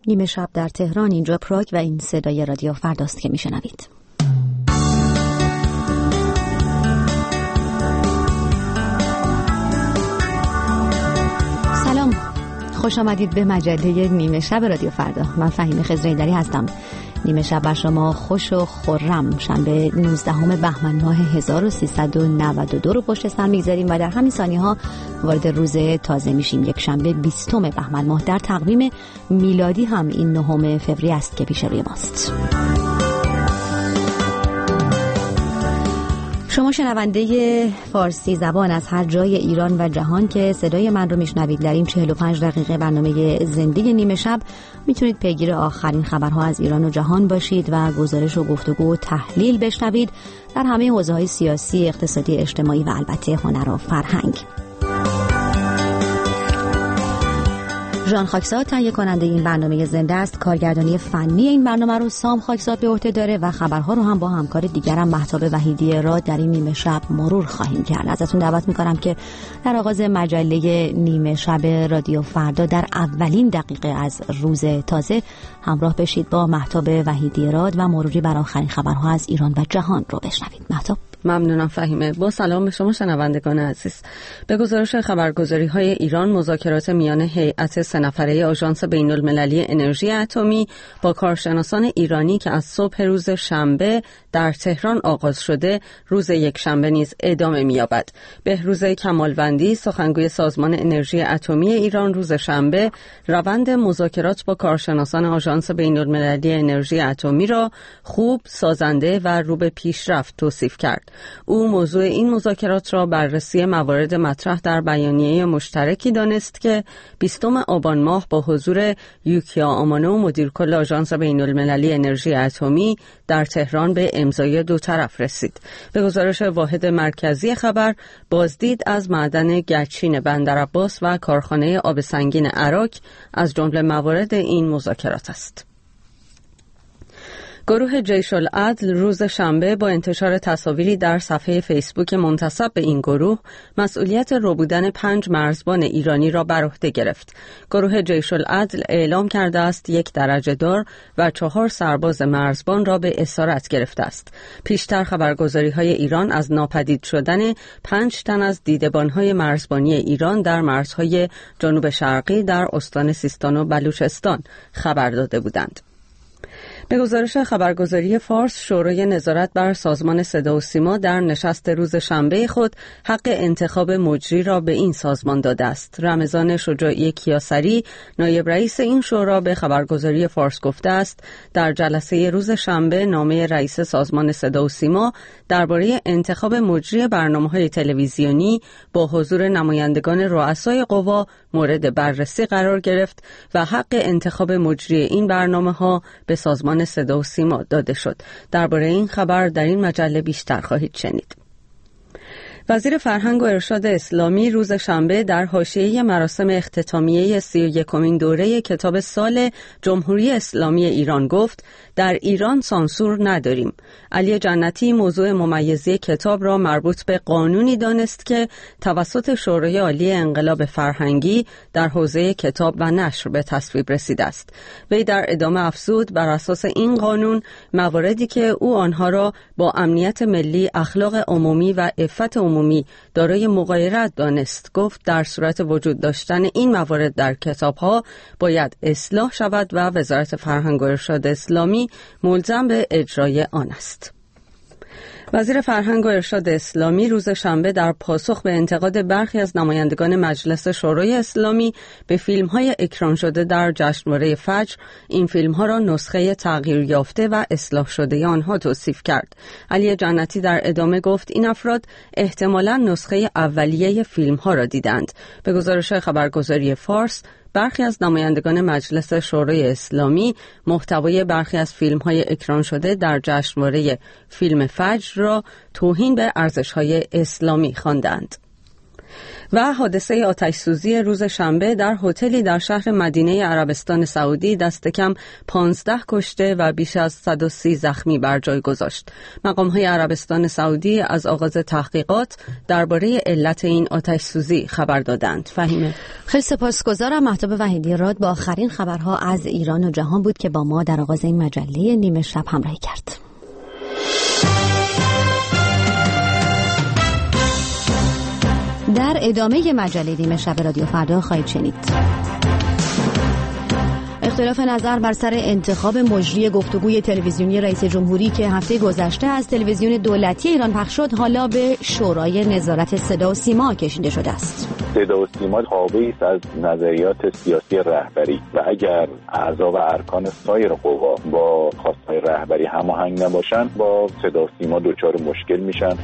نیمه شب در تهران، اینجا پراگ و این صدای رادیو فرداست که میشنوید. سلام، خوش آمدید به مجله نیمه شب رادیو فردا. من فهیمه خضرایی‌دری هستم. نیمه شب بر شما خوش و خرم شنبه 19 بهمن ماه 1392 رو پشت سر میگذاریم و در همین ثانیه‌ها وارد روز تازه میشیم. یک شنبه 20 بهمن ماه در تقویم میلادی هم این 9 فوریه است که پیش روی ماست. شما شنونده فارسی زبان از هر جای ایران و جهان که صدای من رو میشنوید، در این 45 دقیقه برنامه زنده نیمه شب میتونید پیگیر آخرین خبرها از ایران و جهان باشید و گزارش و گفتگو و تحلیل بشنوید در همه حوزه‌های سیاسی، اقتصادی، اجتماعی و البته هنر و فرهنگ. ژان خاکزاد تهیه کننده این برنامه زنده است. کارگردانی فنی این برنامه رو سام خاکزاد به عهده داره و خبرها رو هم با همکار دیگرم مهتاب وحیدی را در این نیمه شب مرور خواهیم کرد. ازتون دعوت میکنم که در آغاز مجله نیمه شب رادیو فردا در اولین دقیقه از روز تازه همراه بشید با مهتاب وحیدی راد و مروری بر آخرین خبرها از ایران و جهان رو بشنوید. مهتاب. ممنونم فهیمه. با سلام به شما شنوندگان عزیز. به گزارش خبرگزاری‌های ایران، مذاکرات میان هیئت 3 نفره آژانس بین‌المللی انرژی اتمی با کارشناسان ایرانی که از صبح روز شنبه در تهران آغاز شده، روز یکشنبه نیز ادامه می‌یابد. بهروز کمالوندی، سخنگوی سازمان انرژی اتمی ایران، روز شنبه روند مذاکرات با کارشناسان آژانس بین‌المللی انرژی اتمی را خوب، سازنده و رو به پیشرفت توصیف کرد. او موضوع این مذاکرات را بررسی موارد مطرح در بیانیه مشترکی دانست که 20 آبان ماه با حضور یوکیا آمانو، مدیرکل آژانس بین‌المللی انرژی اتمی، در تهران به امضای 2 طرف رسید. به گزارش واحد مرکزی خبر، بازدید از معدن گچین بندرعباس و کارخانه آب سنگین عراق از جمله موارد این مذاکرات است. گروه جیش العدل روز شنبه با انتشار تصاویری در صفحه فیسبوک منتسب به این گروه مسئولیت ربودن 5 مرزبان ایرانی را بر عهده گرفت. گروه جیش العدل اعلام کرده است 1 درجه‌دار و 4 سرباز مرزبان را به اسارت گرفته است. پیشتر خبرگزاری‌های ایران از ناپدید شدن 5 تن از دیدبان‌های مرزبانی ایران در مرزهای جنوب شرقی در استان سیستان و بلوچستان خبر داده بودند. به گزارش خبرگزاری فارس، شورای نظارت بر سازمان صدا و سیما در نشست روز شنبه خود حق انتخاب مجری را به این سازمان داده است. رمضان شجاعی کیاسری، نایب رئیس این شورا، به خبرگزاری فارس گفته است در جلسه روز شنبه نامه رئیس سازمان صدا و سیما درباره انتخاب مجری برنامه‌های تلویزیونی با حضور نمایندگان رؤسای قوا مورد بررسی قرار گرفت و حق انتخاب مجری این برنامه‌ها به سازمان صدا و سیما داده شد. درباره این خبر در این مجله بیشتر خواهید شنید. وزیر فرهنگ و ارشاد اسلامی روز شنبه در حاشیه مراسم اختتامیه 31مین دوره کتاب سال جمهوری اسلامی ایران گفت: در ایران سانسور نداریم. علی جنتی موضوع ممیزی کتاب را مربوط به قانونی دانست که توسط شورای عالی انقلاب فرهنگی در حوزه کتاب و نشر به تصویب رسیده است. وی در ادامه افزود بر اساس این قانون مواردی که او آنها را با امنیت ملی، اخلاق عمومی و عفت عمومی دارای مغایرت دانست. گفت در صورت وجود داشتن این موارد در کتاب‌ها باید اصلاح شود و وزارت فرهنگ و ارشاد اسلامی ملزم به اجرای آن است. وزیر فرهنگ و ارشاد اسلامی روز شنبه در پاسخ به انتقاد برخی از نمایندگان مجلس شورای اسلامی به فیلم‌های اکران شده در جشنواره فجر، این فیلم‌ها را نسخه تغییر یافته و اصلاح شده آنها توصیف کرد. علی جنتی در ادامه گفت این افراد احتمالاً نسخه اولیه فیلم‌ها را دیدند. به گزارش خبرگزاری فارس، برخی از نمایندگان مجلس شورای اسلامی محتوای برخی از فیلم‌های اکران شده در جشنواره فیلم فجر را توهین به ارزش‌های اسلامی خواندند. و حادثه آتش‌سوزی روز شنبه در هتلی در شهر مدینه عربستان سعودی دست کم 15 کشته و بیش از 130 زخمی بر جای گذاشت. مقام‌های عربستان سعودی از آغاز تحقیقات درباره علت این آتش‌سوزی خبر دادند. فهیمه، خیلی سپاسگزارم. مهتاب وحیدی راد با آخرین خبرها از ایران و جهان بود که با ما در آغاز این مجله نیمه شب همراهی کرد. در ادامه مجله نیمه شب رادیو فردا خواهید شنید اختلاف نظر بر سر انتخاب مجری گفتگوی تلویزیونی رئیس جمهوری که هفته گذشته از تلویزیون دولتی ایران پخش شد، حالا به شورای نظارت صدا و سیما کشیده شده است. صدا و سیما تابعی است از نظریات سیاسی رهبری و اگر اعضا و ارکان سایر قوا با خواستهای رهبری هماهنگ نباشند، با صدا و سیما دچار مشکل میشن.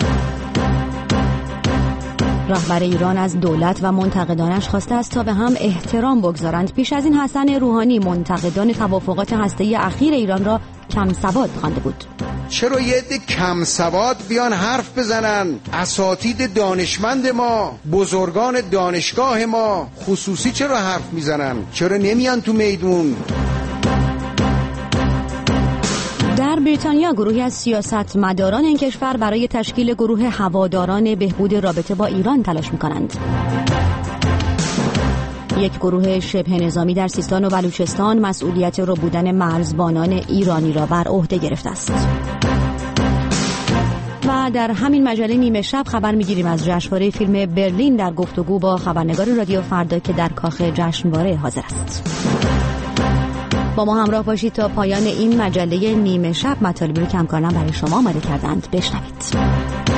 رهبر ایران از دولت و منتقدانش خواسته است تا به هم احترام بگذارند. پیش از این حسن روحانی منتقدان توافقات هسته‌ای اخیر ایران را کم سواد خوانده بود. چرا یه عده کم سواد بیان حرف بزنن؟ اساتید دانشمند ما، بزرگان دانشگاه ما خصوصی چرا حرف میزنن؟ چرا نمیان تو میدون؟ در بریتانیا گروهی از سیاستمداران این کشور برای تشکیل گروه هواداران بهبود رابطه با ایران تلاش می‌کنند. یک گروه شبه نظامی در سیستان و بلوچستان مسئولیت ربودن مرزبانان ایرانی را بر عهده گرفته است. و در همین مجله نیمه شب خبر می‌گیریم از جشنواره فیلم برلین در گفتگو با خبرنگار رادیو فردا که در کاخ جشنواره حاضر است. با ما همراه باشید تا پایان این مجله نیمه شب. مطالبی رو که همکارانم برای شما آماده کردند بشنوید.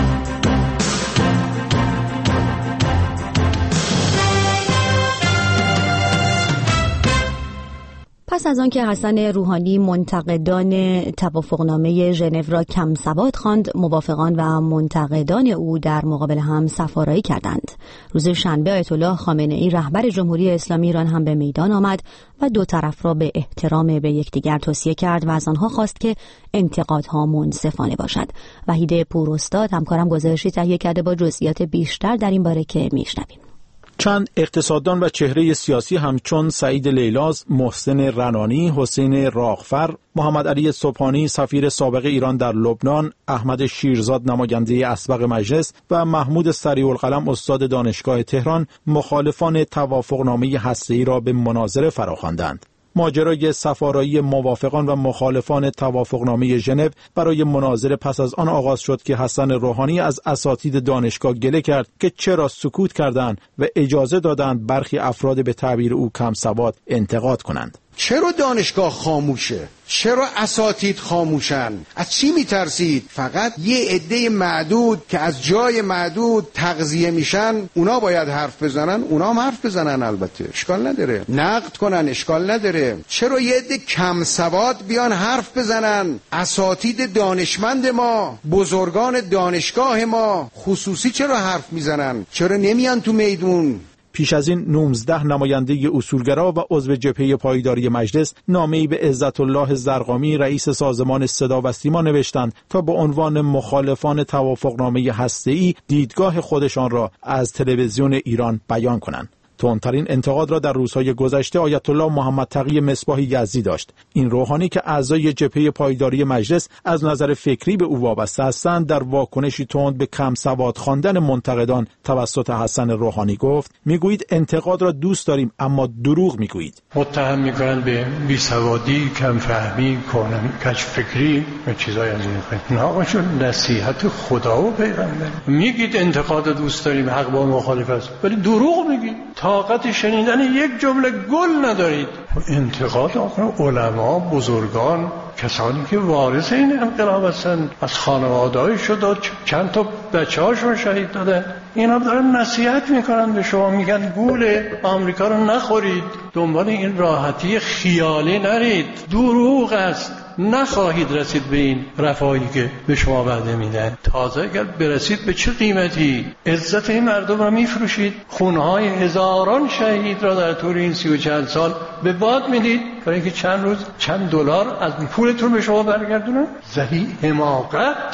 پس از آن که حسن روحانی منتقدان توافقنامه ژنو را کم سواد خواند، موافقان و منتقدان او در مقابل هم سفارایی کردند. روز شنبه آیت الله خامنه‌ای رهبر جمهوری اسلامی ایران هم به میدان آمد و دو طرف را به احترام به یکدیگر توصیه کرد و از آنها خواست که انتقادها منصفانه باشد. وحید پوراستاد همکارم گزارشی تهیه کرده با جزئیات بیشتر در این باره که میشنویم. چند اقتصاددان و چهره سیاسی همچون سعید لیلاز، محسن رنانی، حسین راغفر، محمد علی صبحانی سفیر سابق ایران در لبنان، احمد شیرزاد نماینده اسبق مجلس و محمود سریع‌القلم استاد دانشگاه تهران مخالفان توافقنامه هسته‌ای را به مناظره فراخواندند. ماجرای سفارایی موافقان و مخالفان توافقنامه ژنو برای مناظره پس از آن آغاز شد که حسن روحانی از اساتید دانشگاه گله کرد که چرا سکوت کردند و اجازه دادند برخی افراد به تعبیر او کم سواد انتقاد کنند. چرا دانشگاه خاموشه؟ چرا اساتید خاموشن؟ از چی میترسید؟ فقط یه عده معدود که از جای معدود تغذیه میشن اونا باید حرف بزنن. اونا هم حرف بزنن، البته اشکال نداره، نقد کنن، اشکال نداره. چرا یه عده کم سواد بیان حرف بزنن؟ اساتید دانشمند ما، بزرگان دانشگاه ما خصوصی چرا حرف میزنن؟ چرا نمیان تو میدون؟ پیش از این 19 نماینده اصولگرا و عضو جبهه پایداری مجلس نامه‌ای به عزت الله زرقامی رئیس سازمان صدا و سیما نوشتند تا به عنوان مخالفان توافقنامه هسته‌ای دیدگاه خودشان را از تلویزیون ایران بیان کنند. تندترین انتقاد را در روزهای گذشته آیت الله محمد تقی مصباح یزدی داشت. این روحانی که اعضای جبهه پایداری مجلس از نظر فکری به او وابسته هستند، در واکنشی تند به کم سواد خواندن منتقدان توسط حسن روحانی گفت: میگویید انتقاد را دوست داریم اما دروغ میگویید. متهم میکنند به بیسوادی، کم فهمی، کج فکری و چیزای از این قبیل. نه آقا، نصیحت خدا و پیغمبر. میگید انتقاد دوست داریم، حق با مخالف است، ولی دروغ میگید. طاقت شنیدن یک جمله گل ندارید. انتقاد آخر علما، بزرگان، کسانی که وارث این انقلاب هستن، از خانواده‌های شده، چند تا بچه‌هاشون شهید دادن، اینا دارن نصیحت میکنن به شما، میگن گول آمریکا رو نخورید، دنبال این راحتی خیالی نرید، دروغ است، نخواهید رسید به این رفاهی که به شما وعده میدن. تازه اگر برسید به چه قیمتی؟ عزت این مردم را میفروشید، خونهای هزاران شهید را در طول این 30 و چند سال به باد میدید برای اینکه چند روز چند دلار از پولتون به شما برگردونن. زهی حماقت.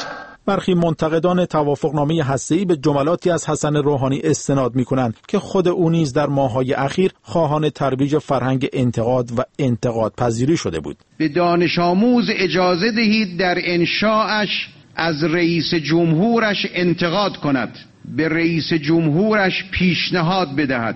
برخی منتقدان توافقنامه هسته‌ای به جملاتی از حسن روحانی استناد می‌کنند که خود او نیز در ماه‌های اخیر خواهان ترویج فرهنگ انتقاد و انتقاد پذیری شده بود. به دانش آموز اجازه دهید در انشاءش از رئیس جمهورش انتقاد کند، به رئیس جمهورش پیشنهاد بدهد،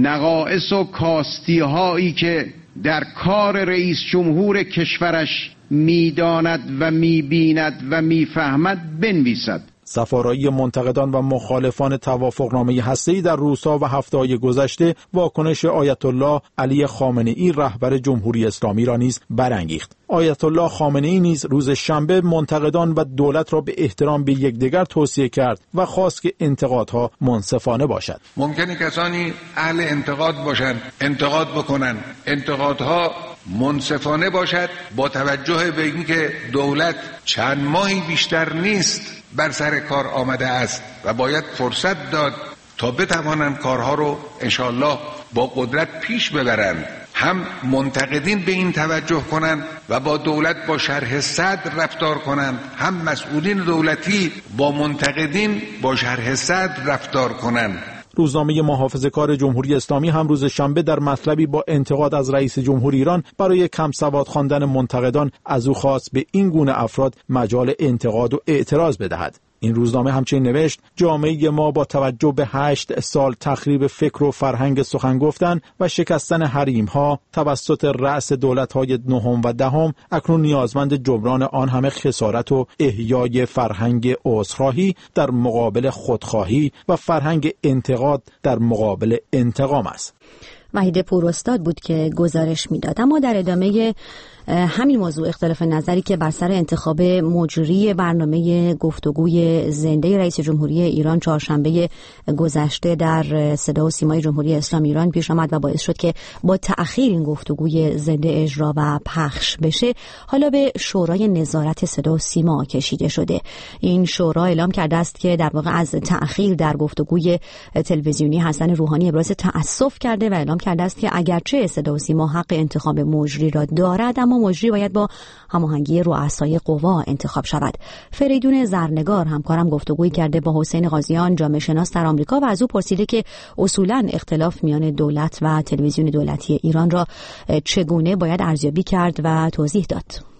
نقائص و کاستی‌هایی که در کار رئیس جمهور کشورش می‌داند و می‌بیند و می‌فهمد بنویسد. سفارایی منتقدان و مخالفان توافقنامه هسته‌ای در روزها و هفته‌های گذشته واکنش آیت الله علی خامنه‌ای رهبر جمهوری اسلامی را نیز برانگیخت. آیت الله خامنه‌ای نیز روز شنبه منتقدان و دولت را به احترام به یکدیگر توصیه کرد و خواست که انتقادها منصفانه باشد. ممکنه کسانی اهل انتقاد باشند، انتقاد بکنن، انتقادها منصفانه باشد با توجه به اینکه دولت چند ماهی بیشتر نیست بر سر کار آمده است و باید فرصت داد تا بتوانند کارها رو انشالله با قدرت پیش ببرند. هم منتقدین به این توجه کنند و با دولت با شرح صدر رفتار کنند، هم مسئولین دولتی با منتقدین با شرح صدر رفتار کنند. روزنامه محافظه‌کار جمهوری اسلامی هم روز شنبه در مطلبی با انتقاد از رئیس جمهور ایران برای کم سواد خواندن منتقدان از او خواست به این گونه افراد مجال انتقاد و اعتراض بدهد. این روزنامه همچنین نوشت جامعه ما با توجه به 8 سال تخریب فکر و فرهنگ سخن گفتن و شکستن حریم‌ها توسط رأس دولت‌های نهم و دهم اکنون نیازمند جبران آن همه خسارت و احیای فرهنگ عذرخواهی در مقابل خودخواهی و فرهنگ انتقاد در مقابل انتقام است. وحید پوراستاد بود که گزارش میداد. اما در ادامه همین موضوع اختلاف نظری که بر سر انتخاب مجری برنامه گفتگوی زنده رئیس جمهوری ایران چهارشنبه گذشته در صدا و سیمای جمهوری اسلامی ایران پیش آمد و باعث شد که با تأخیر این گفتگوی زنده اجرا و پخش بشه، حالا به شورای نظارت صدا و سیما کشیده شده. این شورا اعلام کرده است که در واقع از تأخیر در گفتگوی تلویزیونی حسن روحانی ابراز تأسف کرده و اعلام کرده است که اگرچه صدا و سیما حق انتخاب مجری را دارد، اما مجری باید با هماهنگی رؤسای قوا انتخاب شود. فریدون زرنگار همکارم گفتگویی کرده با حسین قاضیان، جامعه شناس در آمریکا، و از او پرسیده که اصولاً اختلاف میان دولت و تلویزیون دولتی ایران را چگونه باید ارزیابی کرد و توضیح داد.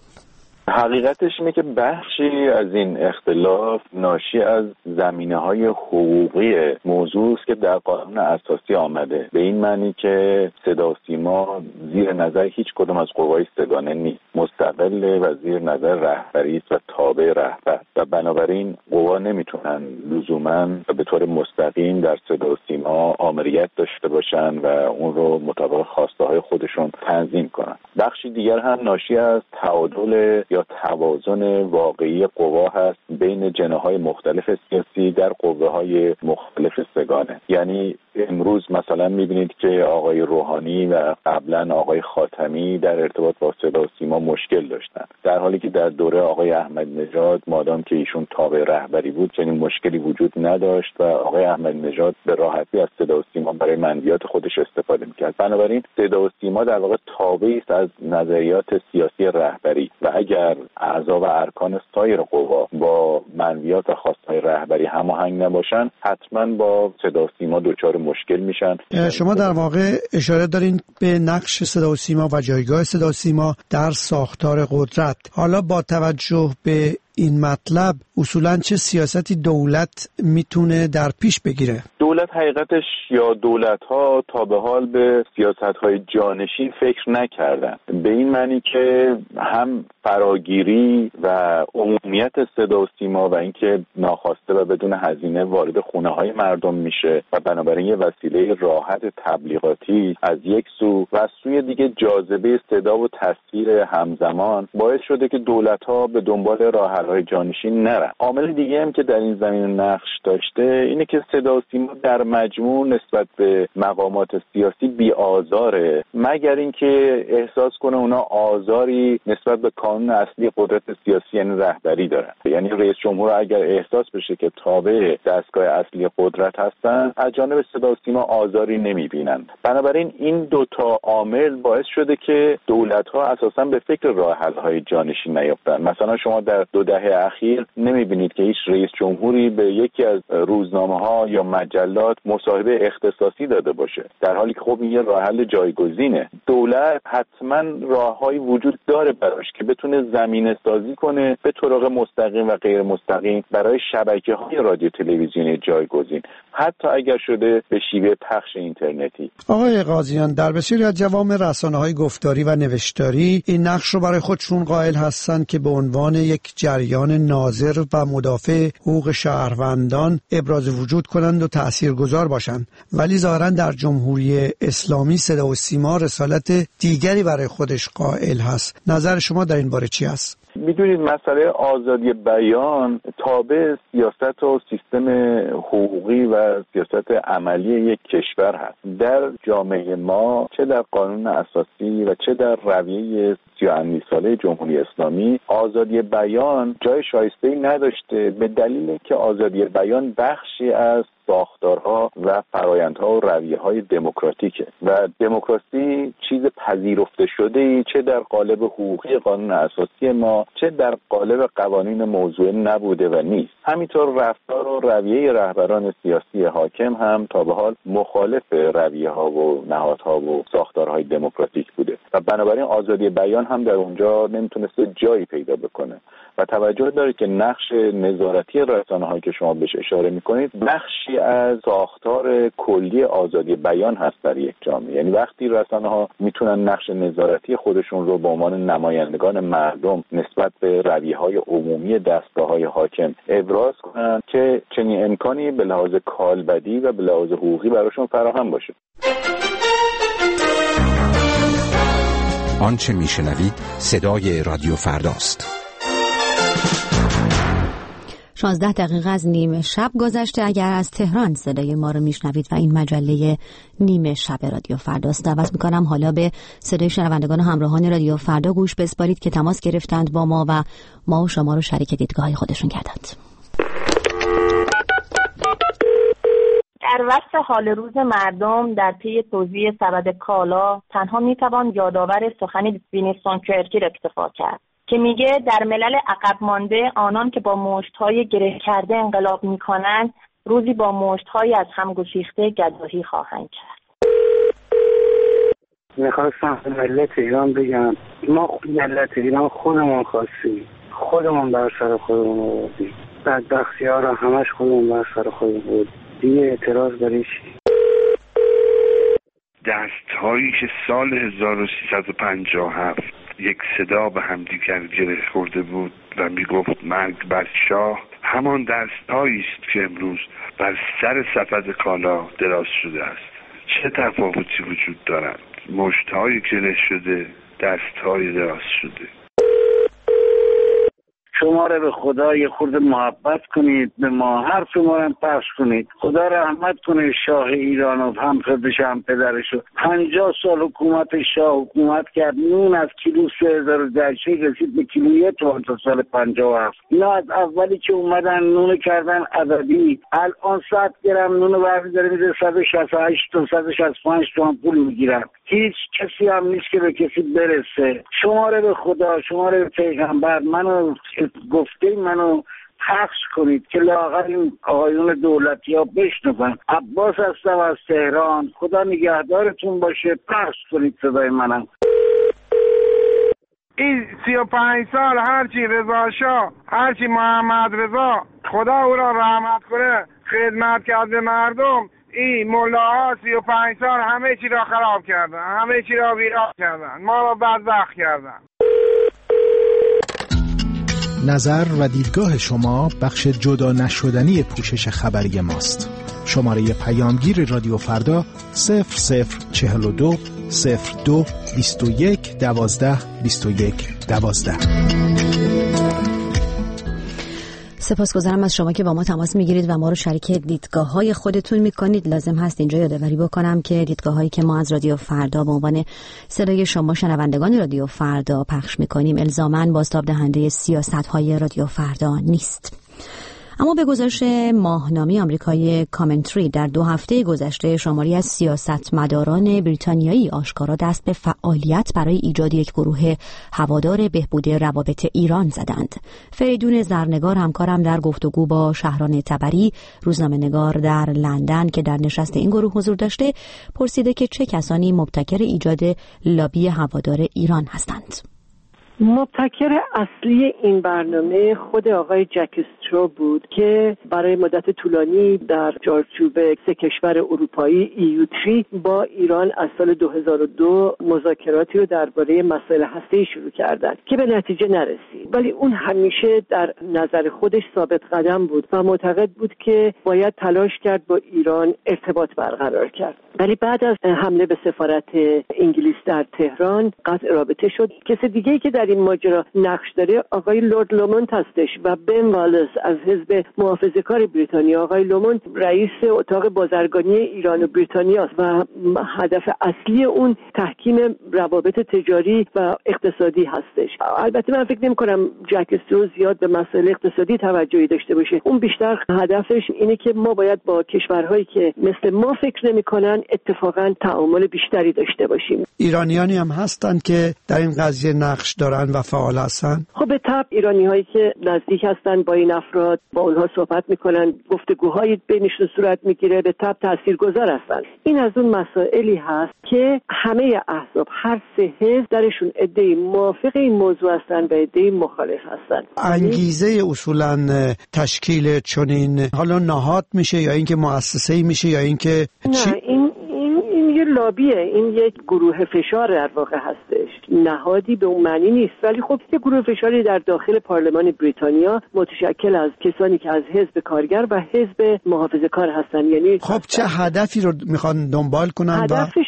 حقیقتش اینه که بخشی از این اختلاف ناشی از زمینه‌های حقوقی موضوع است که در قانون اساسی آمده، به این معنی که صدا و سیما زیر نظر هیچ کدوم از قوای سگانه نیست، مستقل و زیر نظر رهبری است و تابع رهبر، و بنابراین قوا نمیتونن لزوما به طور مستقیم در صدا و سیما آمریت داشته باشن و اون رو مطابق خواسته‌های خودشون تنظیم کنن. بخشی دیگر هم ناشی از تعادل یا توازن واقعی قوا هست بین جناح‌های مختلف سیاسی در قوه‌های مختلف سگانه. یعنی امروز مثلا می‌بینید که آقای روحانی و قبلا آقای خاتمی در ارتباط با صدا و سیما مشکل داشتن، در حالی که در دوره آقای احمدی نژاد مادام که ایشون تابع رهبری بود چنین مشکلی وجود نداشت و آقای احمدی نژاد به راحتی از صدا و سیما برای منویات خودش استفاده می‌کرد. بنابراین صدا و سیما در واقع تابعی است از نظریات سیاسی رهبری و اگر اعضا و ارکان سایر قوا با منویات و خواستهای رهبری هماهنگ نباشن، حتما با صدا و سیما دچار مشکل میشن. شما در واقع اشاره دارین به نقش صدا و سیما و جایگاه صدا و سیما در ساختار قدرت. حالا با توجه به این مطلب اصولاً چه سیاستی دولت میتونه در پیش بگیره؟ دولت حقیقتش یا دولت‌ها تا به حال به سیاست‌های جانشین فکر نکردن، به این معنی که هم فراگیری و عمومیت صدا و سیما و اینکه ناخواسته و بدون هزینه وارد خونه‌های مردم میشه و بنابراین یه وسیله راحت تبلیغاتی از یک سو و از سوی دیگه جاذبه صدا و تصویر همزمان باعث شده که دولت‌ها به دنبال راه‌حل‌های جانشین نرن. عامل دیگه هم که در این زمینه نقش داشته اینه که صدا و سیما در مجموع نسبت به مقامات سیاسی بی‌آزاره، مگر اینکه احساس کنه اونا آزاری نسبت به کانون اصلی قدرت سیاسی یعنی رهبری دارن. یعنی رئیس جمهور اگر احساس بشه که تابع دستگاه اصلی قدرت هستن، از جانب صدا و سیما آزاری نمیبینن. بنابراین این دوتا عامل باعث شده که دولت‌ها اساساً به فکر راه حل‌های جانشین نیفتن. مثلا شما در 2 دهه دهه اخیر نمیبینید که هیچ رئیس جمهوری به یکی از روزنامه‌ها یا مجلات مصاحبه اختصاصی داده باشه، در حالی که خب این یه راه حل جایگزینه. دولت حتما راههایی وجود داره براش که بتونه زمینه سازی کنه به طرق مستقیم و غیر مستقیم برای شبکه‌های رادیو تلویزیونی جایگزین، حتی اگر شده به شیوه پخش اینترنتی. آقای قاضیان، در بسیاری از جوامع رسانه‌های گفتاری و نوشتاری این نقش رو برای خودشون قائل هستند که به عنوان یک جریان ناظر و مدافع حقوق شهروندان ابراز وجود کنند و تاثیرگذار باشند، ولی ظاهراً در جمهوری اسلامی صدا و سیما رسالت دیگری برای خودش قائل هست. نظر شما در این باره چی است؟ میدونید مسئله آزادی بیان تابع سیاست و سیستم حقوقی و سیاست عملی یک کشور هست. در جامعه ما چه در قانون اساسی و چه در رویه 30 ساله جمهوری اسلامی آزادی بیان جای شایسته‌ای نداشته، به دلیل که آزادی بیان بخشی از ساختارها و فرآیندها و رویه‌های دموکراتیکه و دموکراسی چیز پذیرفته شده‌ای چه در قالب حقوقی قانون اساسی ما چه در قالب قوانین موضوع نبوده و نیست. همینطور رفتار و رویه رهبران سیاسی حاکم هم تا به حال مخالف رویه‌ها و نهادها و ساختارهای دموکراتیک بوده و بنابراین آزادی بیان هم در اونجا نمیتونسته جایی پیدا بکنه و توجه داره که نقش نظارتی رسانه‌هایی که شما بهش اشاره می‌کنید بخشی از ساختار کلی آزادی بیان هست در یک جامعه. یعنی وقتی رسانه‌ها میتونن نقش نظارتی خودشون رو به عنوان نمایندگان مردم نسبت به رویه‌های عمومی دستگاه‌های حاکم ابراز کنن که چنین امکانی به لحاظ کالبدی و به لحاظ حقوقی براشون فراهم باشه. آنچه میشنوید صدای رادیو فرداست. 16 دقیقه از نیمه شب گذشته. اگر از تهران صدای ما رو میشنوید و این مجله نیمه شب رادیو فرداست، دعوت میکنم حالا به صدای شنوندگان و همراهان رادیو فردا گوش بسپارید که تماس گرفتند با ما و ما و شما رو شریک دیدگاه‌های خودشون کردند. در وصف حال روز مردم در پی توزیع سبد کالا تنها میتوان یادآور سخن وینستون چرچیل اکتفا کرد که میگه در ملل عقب مانده آنان که با مشت‌های گره کرده انقلاب میکنند روزی با مشت‌های از هم گسیخته گداهی خواهند کرد. میخواستم ملت ایران بگم ما ملت ایران خودمون خواستیم، خودمون بر سر خودمون آوردیم، بدبختی ها را همش خودمون بر سر خودمون آوردیم، دیگه اعتراض برای چی؟ دست‌هایی که سال 1357 یک صدا به همدیگر گره خورده بود و میگفت مرگ بر شاه، همان دست‌هایی است که امروز بر سر سبد کالا دراز شده است. چه تفاوتی وجود دارد؟ مشت‌های گره شده، دست‌های دراز شده. شما را به خدا یه خورده محبت کنید، به ما حرف ما را پخش کنید. خدا رحمت کنه شاه ایران و هم خودش هم پدرشو. 50 سال حکومت شاه حکومت کرد، نون از کیلو 3010 رسید به کیلو 1 تومن تا سال 57. اینا از اولی که اومدن نون کردن عددی، الان 100 گرم نون برمی‌داره میده 168 تا 165 تومن پول میگیرن. هیچ کسی هم نیست که به کسی برسه. شما را به خدا، شما را به پیغمبر منو گفته منو پخش کنید که لااقل این آقایون دولتی ها بشنون. عباس هستم از تهران، خدا نگهدارتون باشه، پخش کنید صدای منم. این 35 سال هرچی رضا شاه، هرچی محمد رضا، خدا او را رحمت کنه، خدمت کرد به مردم، این ملاها 35 سال همه چی را خراب کردن، همه چی را ویران کردن، ما را بدبخت کردن. نظر و دیدگاه شما بخش جدا نشدنی پوشش خبری ماست. شماره پیامگیر رادیو فردا 0042 02 21 12 21 12. سپاسگزارم از شما که با ما تماس میگیرید و ما رو شریک دیدگاه‌های خودتون میکنید. لازم هست اینجا یادآوری بکنم که دیدگاه‌هایی که ما از رادیو فردا به عنوان صدای شما شنوندگان رادیو فردا پخش میکنیم الزاماً بازتاب دهنده سیاست‌های رادیو فردا نیست. اما به گزارش ماهنامه آمریکایی کامنتری در 2 هفته گذشته شماری از سیاستمداران بریتانیایی آشکارا دست به فعالیت برای ایجاد یک گروه هوادار بهبود روابط ایران زدند. فریدون زرنگار همکارم در گفتگو با شهران تبری، روزنامه‌نگار در لندن که در نشست این گروه حضور داشته، پرسیده که چه کسانی مبتکر ایجاد لابی هوادار ایران هستند. مبتکر اصلی این برنامه خود آقای جک استرو بود که برای مدت طولانی در چارچوب 3 کشور اروپایی EU3 با ایران از سال 2002 مذاکراتی رو درباره مسائل هسته‌ای شروع کردند که به نتیجه نرسید، ولی اون همیشه در نظر خودش ثابت قدم بود و معتقد بود که باید تلاش کرد با ایران ارتباط برقرار کرد. ولی بعد از حمله به سفارت انگلیس در تهران قطع رابطه شد. کسی دیگه‌ای که در این ماجرا نقش داره آقای لورد لومونت هستش و بن والس از حزب محافظه‌کار بریتانیا. آقای لومونت رئیس اتاق بازرگانی ایران و بریتانیا است و هدف اصلی اون تحکیم روابط تجاری و اقتصادی هستش. البته من فکر نمی‌کنم جک استرو زیاد به مسائل اقتصادی توجهی داشته باشه. اون بیشتر هدفش اینه که ما باید با کشورهایی که مثل ما فکر نمی‌کنن اتفاقاً تعامل بیشتری داشته باشیم. ایرانیانی هم هستن که در این قضیه نقش دارن و فعال هستن. خب به طبع ایرانی‌هایی که نزدیک هستن با این افراد با اونها صحبت میکنن، گفتگوهای بینشون صورت میگیره، به طبع تاثیرگذار هستن. این از اون مسائلی هست که همه احزاب، هر 3 حزب درشون عده‌ای موافق این موضوع هستن و عده‌ای مخالف هستن. انگیزه اصولاً تشکیل چنین حالا نهاد میشه یا اینکه مؤسسه‌ای میشه یا اینکه این یه لابیه، این یک گروه فشار در واقع هستش. نهادی به اون معنی نیست، ولی خب یه گروه فشاری در داخل پارلمان بریتانیا متشکل از کسانی که از حزب کارگر و حزب محافظه‌کار هستن. یعنی خب چه هدفی رو میخوان دنبال کنن؟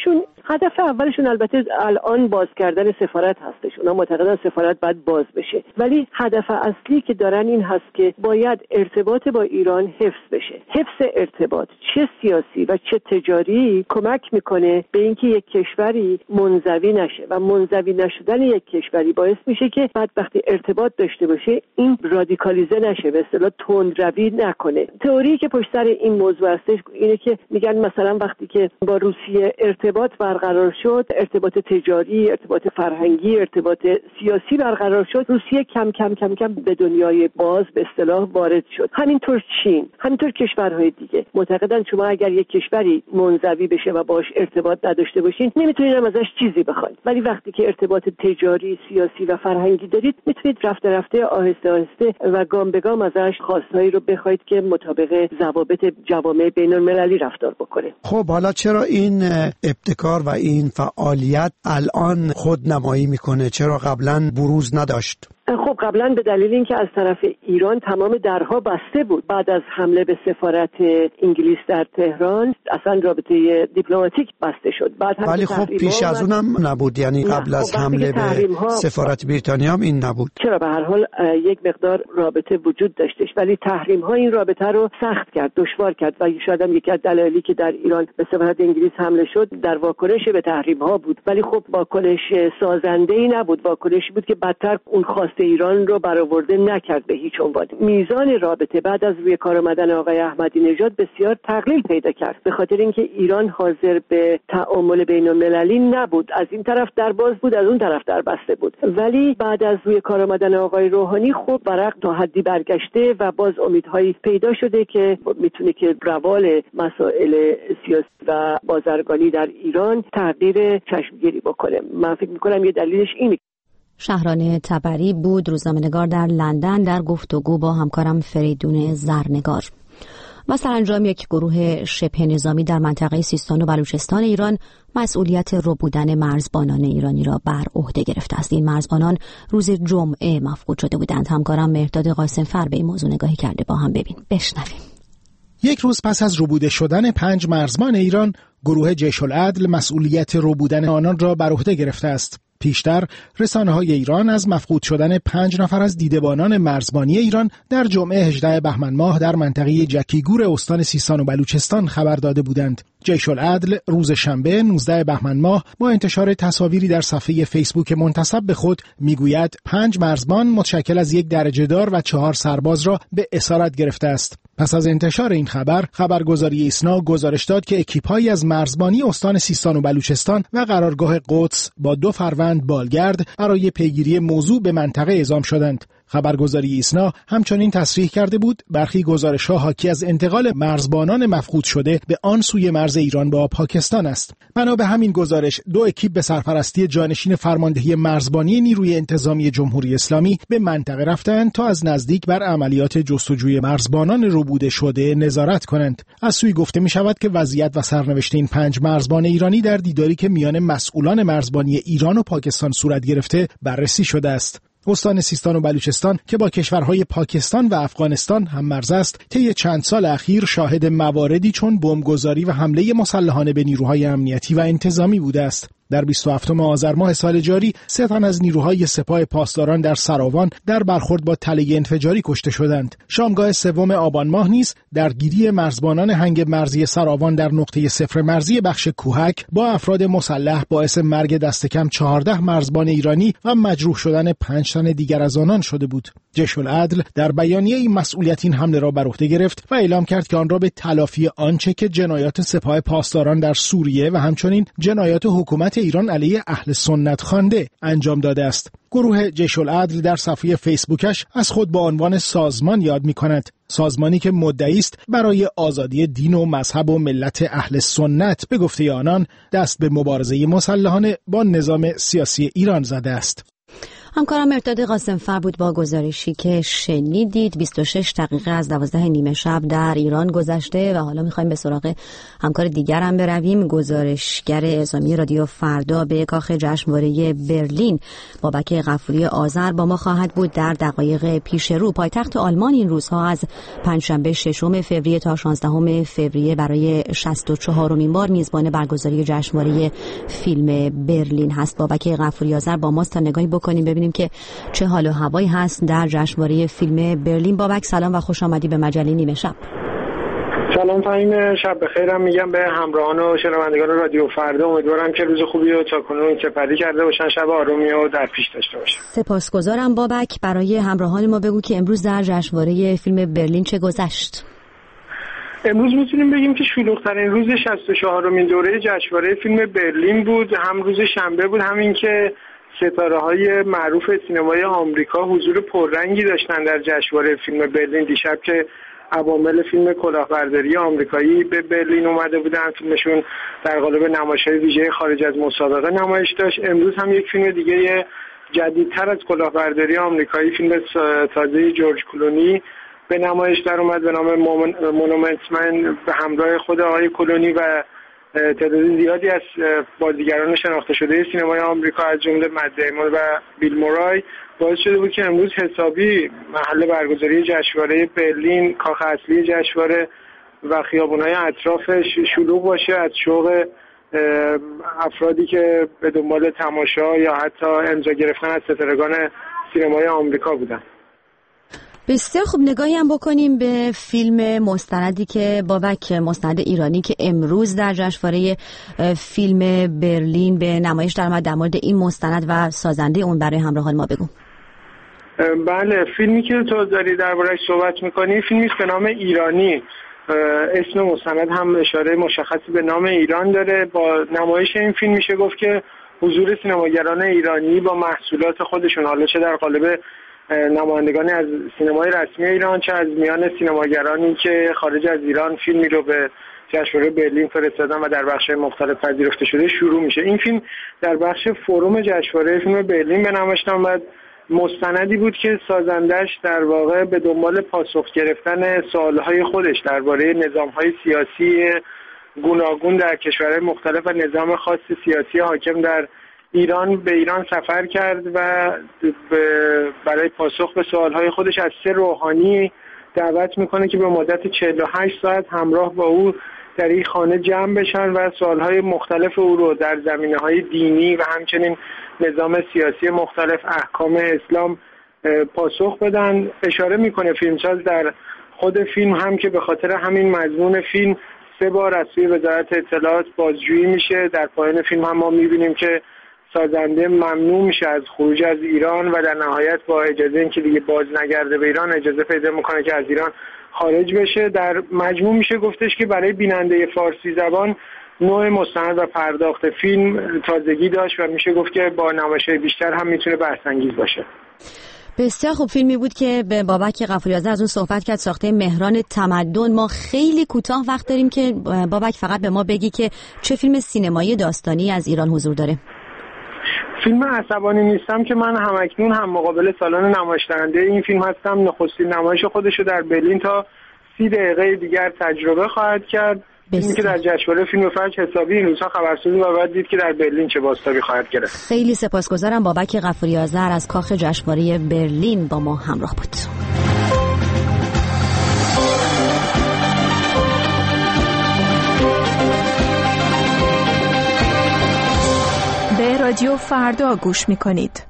هدف اولشون البته الان باز کردن سفارت هستش. اونا معتقدن سفارت باید باز بشه، ولی هدف اصلی که دارن این هست که باید ارتباط با ایران حفظ بشه. حفظ ارتباط چه سیاسی و چه تجاری کمک میکنه به اینکه یک کشوری منزوی نشه و منزوی نشدن یک کشوری باعث میشه که بعد وقتی ارتباط داشته باشه این رادیکالیزه نشه، به اصطلاح تندروی نکنه. تئوری که پشت سر این موضوع هستش اینه که میگن مثلا وقتی که با روسیه ارتباط برقرار شد، ارتباط تجاری، ارتباط فرهنگی، ارتباط سیاسی برقرار شد، روسیه کم کم کم کم به دنیای باز به اصطلاح وارد شد. همینطور چین، همینطور کشورهای دیگه معتقدن شما اگر یک کشوری منزوی بشه و باش ارتباط نداشته باشین نمیتونید ازش چیزی بخواید، ولی وقتی که ارتباط تجاری، سیاسی و فرهنگی دارید میتونید رفته رفته آهسته آهسته و گام به گام ازش خواستهایی رو بخواید که مطابق ضوابط جوامع بین‌المللی رفتار بکنه. خب حالا چرا این ابتکار و این فعالیت الان خودنمایی میکنه؟ چرا قبلا بروز نداشت؟ خب قبلا به دلیل اینکه از طرف ایران تمام درها بسته بود. بعد از حمله به سفارت انگلیس در تهران اصلا رابطه دیپلماتیک بسته شد. بعد هم ولی خب پیش از اونم نبود، یعنی قبل از حمله به سفارت بریتانیا هم این نبود. چرا؟ به هر حال یک مقدار رابطه وجود داشتش، ولی تحریم ها این رابطه رو سخت کرد، دشوار کرد و شاید هم یکی از دلایلی که در ایران به سفارت انگلیس حمله شد در واکنش به تحریم ها بود، ولی خب واکنش سازنده‌ای نبود، واکنشی بود که بدتر اون ایران رو برآورده نکرد به هیچ عنوان. میزان رابطه بعد از روی کار آمدن آقای احمدی نژاد بسیار تقلیل پیدا کرد، به خاطر اینکه ایران حاضر به تعامل بین‌المللی نبود. از این طرف در باز بود، از اون طرف در بسته بود. ولی بعد از روی کار آمدن آقای روحانی خب ورق تا حدی برگشته و باز امیدهایی پیدا شده که میتونه که روال مسائل سیاسی و بازرگانی در ایران تغییر چشمگیری بکنه. من فکر می‌کنم یه دلیلش اینه. شهران تبری بود، روزنامه‌نگار در لندن، در گفتگو با همکارم فریدون زرنگار. و سرانجام یک گروه شبه نظامی در منطقه سیستان و بلوچستان ایران مسئولیت ربودن مرزبانان ایرانی را بر عهده گرفته است. این مرزبانان روز جمعه مفقود شده بودند. همکارم مهرداد قاسمفر به این موضوع نگاهی کرده، با هم بشنویم. یک روز پس از ربوده شدن 5 مرزبان ایران، گروه جیش العدل مسئولیت ربودن آنان را بر عهده گرفته است. پیشتر رسانه‌های ایران از مفقود شدن 5 نفر از دیدبانان مرزبانی ایران در جمعه 18 بهمن ماه در منطقه جکیگور استان سیستان و بلوچستان خبر داده بودند. جیش العدل روز شنبه 19 بهمن ماه با انتشار تصاویری در صفحه فیسبوک منتسب به خود میگوید 5 مرزبان متشکل از 1 درجه‌دار و 4 سرباز را به اسارت گرفته است. پس از انتشار این خبر، خبرگزاری ایسنا گزارش داد که اکیپ‌هایی از مرزبانی استان سیستان و بلوچستان و قرارگاه قدس با 2 فروند بالگرد برای پیگیری موضوع به منطقه اعزام شدند. خبرگزاری ایسنا همچنین تصریح کرده بود برخی گزارش‌ها حاکی از انتقال مرزبانان مفقود شده به آن سوی مرز ایران با پاکستان است. بنا به همین گزارش 2 اکیپ به سرپرستی جانشین فرماندهی مرزبانی نیروی انتظامی جمهوری اسلامی به منطقه رفتند تا از نزدیک بر عملیات جستجوی مرزبانان ربوده شده نظارت کنند. از سوی گفته می شود که وضعیت و سرنوشت این 5 مرزبان ایرانی در دیداری که میان مسئولان مرزبانی ایران و پاکستان صورت گرفته بررسی شده است. استان سیستان و بلوچستان که با کشورهای پاکستان و افغانستان هم مرز است، طی چند سال اخیر شاهد مواردی چون بمبگذاری و حمله مسلحانه به نیروهای امنیتی و انتظامی بوده است. در 27 آذر ماه سال جاری 3 تن از نیروهای سپاه پاسداران در سراوان در برخورد با تله انفجاری کشته شدند. شامگاه 3 آبان ماه نیز درگیری مرزبانان هنگ مرزی سراوان در نقطه صفر مرزی بخش کوهک با افراد مسلح باعث مرگ دست کم 14 مرزبان ایرانی و مجروح شدن 5 تن دیگر از آنان شده بود. جیش العدل در بیانیه این مسئولیت این حمله را بر عهده گرفت و اعلام کرد که آن را به تلافی آنچه که جنایات سپاه پاسداران در سوریه و همچنین جنایات حکومت ایران علیه اهل سنت خوانده انجام داده است. گروه جیش العدل در صفحه فیسبوکش از خود با عنوان سازمان یاد می‌کند. سازمانی که مدعی است برای آزادی دین و مذهب و ملت اهل سنت به گفته آنان دست به مبارزه مسلحانه با نظام سیاسی ایران زده است. همکارم مرداد قاسم‌فر بود با گزارشی که شنیدید. 26 دقیقه از 12 نیمه شب در ایران گذشته و حالا می‌خوایم به سراغ همکار دیگرم برویم. گزارشگر اعزامی رادیو فردا به کاخ جشنواره برلین بابک غفوری آذر با ما خواهد بود در دقایق پیش رو. پایتخت آلمان این روزها از پنجشنبه 6 فوریه تا 16 فوریه برای 64مین بار میزبان برگزاری جشنواره فیلم برلین هست. بابک غفوری آذر با ماست تا نگاهی بکنیم ببینیم که چه حال و هوایی هست در جشنواره فیلم برلین. بابک سلام و خوش آمدی به مجله نیمه شب. سلام فهیم، شب بخیرم میگم به همراهان و شنوندگان رادیو فردا. امیدوارم که روز خوبی رو تاکنون سپری کرده باشن، شب آرومی رو در پیش داشته باشن. سپاسگزارم بابک. برای همراهان ما بگو که امروز در جشنواره فیلم برلین چه گذشت؟ امروز میتونیم بگیم که شلوغ‌ترین روز 64مین دوره جشنواره فیلم برلین بود. هم روز شنبه بود، همین که ستاره‌های معروف سینمای آمریکا حضور پررنگی داشتن در جشنواره فیلم برلین. دیشب که عوامل فیلم کلاهبرداری آمریکایی به برلین اومده بودن، فیلمشون در قالب نمایش‌های ویژه خارج از مسابقه نمایش داشت. امروز هم یک فیلم دیگه جدیدتر از کلاهبرداری آمریکایی، فیلم تازه جورج کلونی به نمایش در اومد به نام مونومنت من به همراه خود آقای کلونی و تعداد زیادی از بازیگران شناخته شده سینمای آمریکا از جمله مت دیمون و بیل مورای باعث شده بود که امروز حسابی محل برگزاری جشنواره برلین، کاخ اصلی جشنواره و خیابون‌های اطرافش شلوغ باشه از شوق افرادی که به دنبال تماشا یا حتی امضا گرفتن از ستارگان سینمای آمریکا بودن. بسیار خوب، نگاهی هم بکنیم به فیلم مستندی که بابک، مستند ایرانی که امروز در جشنواره فیلم برلین به نمایش در اومد. در مورد این مستند و سازنده اون برای همراهان ما بگو. بله، فیلمی که تو داری درباره‌اش صحبت می‌کنی فیلمی است به نام ایرانی. اسم مستند هم اشاره مشخصی به نام ایران داره. با نمایش این فیلم میشه گفت که حضور سینماگران ایرانی با محصولات خودشون، حالا چه در قالب نمایندگانی از سینمای رسمی ایران چه از میان سینماگرانی که خارج از ایران فیلمی رو به جشنواره برلین فرستادن و در بخش مختلف پذیرفته شده شروع میشه. این فیلم در بخش فروم جشنواره فیلم برلین به نمایش آمد. مستندی بود که سازندش در واقع به دنبال پاسخ گرفتن سوالهای خودش درباره نظام‌های سیاسی گوناگون در کشورهای مختلف و نظام خاص سیاسی حاکم در ایران به ایران سفر کرد و برای پاسخ به سوالهای خودش از 3 روحانی دعوت میکنه که به مدت 48 ساعت همراه با او در این خانه جمع بشن و سوالهای مختلف او رو در زمینه‌های دینی و همچنین نظام سیاسی مختلف، احکام اسلام پاسخ بدن. اشاره میکنه فیلمساز در خود فیلم هم که به خاطر همین مضمون فیلم 3 بار از سوی وزارت اطلاعات بازجویی میشه. در پایان فیلم هم ما میبینیم که سازنده ممنوع میشه از خروج از ایران و در نهایت با اجازه اینکه دیگه باز نگرده به ایران اجازه پیدا میکنه که از ایران خارج بشه. در مجموع میشه گفتش که برای بیننده فارسی زبان نوع مستند و پرداخت فیلم تازگی داشت و میشه گفت که با نمایش‌های بیشتر هم میتونه بحث‌انگیز باشه. بسیار خوب. فیلمی بود که به بابک غفوری‌آذر از اون صحبت کرد، ساخته مهران تمدن. ما خیلی کوتاه وقت داریم که بابک فقط به ما بگی که چه فیلم سینمایی داستانی از ایران حضور داره. فیلم عصبانی نیستم که من همکنون هم مقابل سالن نمایش‌دهنده این فیلم هستم. نخستین نمایش خودش رو در برلین تا 30 دقیقه دیگر تجربه خواهد کرد. فیلمی که در جشنواره فیلم فجر حسابی این روزها خبرسازی و بعد دید که در برلین چه بازتابی خواهد گرفت. خیلی سپاسگزارم. بابک غفوری‌آذر از کاخ جشنواره برلین با ما همراه بود. به رادیو فردا گوش می‌کنید.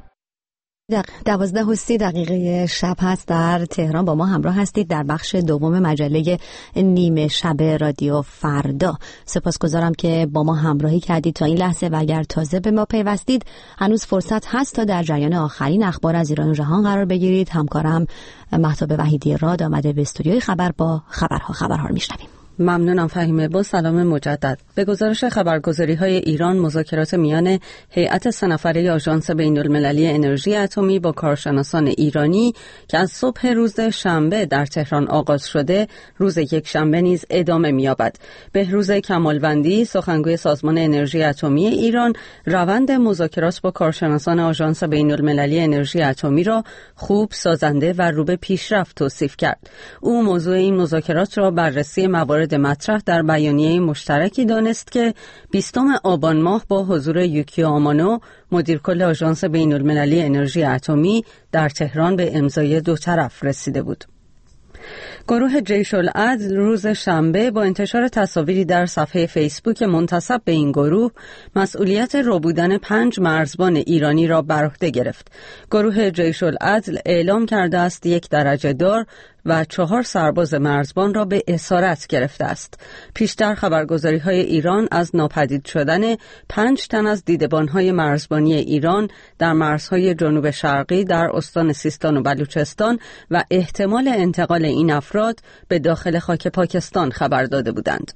12:30 شب هست در تهران. با ما همراه هستید در بخش دوم مجله نیمه شب رادیو فردا. سپاسگزارم که با ما همراهی کردید تا این لحظه و اگر تازه به ما پیوستید هنوز فرصت هست تا در جریان آخرین اخبار از ایران و جهان قرار بگیرید. همکارم مهتاب وحیدی راد آمده به استودیوی خبر با خبرها رو میشنویم. ممنونم فهیمه. با سلام مجدد. به گزارش خبرگزاری‌های ایران، مذاکرات میان هیئت 3 نفره آژانس بین‌المللی انرژی اتمی با کارشناسان ایرانی که از صبح روز شنبه در تهران آغاز شده، روز یکشنبه نیز ادامه می‌یابد. بهروز کمالوندی، سخنگوی سازمان انرژی اتمی ایران، روند مذاکرات با کارشناسان آژانس بین‌المللی انرژی اتمی را خوب، سازنده و رو به پیشرفت توصیف کرد. او موضوع این مذاکرات را بررسی موارد مطرح در بیانیه مشترکی دانست که 20 آبان ماه با حضور یوکیو آمانو، مدیر کل آژانس بین‌المللی انرژی اتمی، در تهران به امضای 2 طرف رسیده بود. گروه جیش العدل روز شنبه با انتشار تصاویری در صفحه فیسبوک منتسب به این گروه مسئولیت ربودن 5 مرزبان ایرانی را بر عهده گرفت. گروه جیش العدل اعلام کرده است 1 درجه دار و 4 سرباز مرزبان را به اسارت گرفته است. پیشتر خبرگزاری‌های ایران از ناپدید شدن 5 تن از دیدبان‌های مرزبانی ایران در مرزهای جنوب شرقی در استان سیستان و بلوچستان و احتمال انتقال این افراد به داخل خاک پاکستان خبر داده بودند.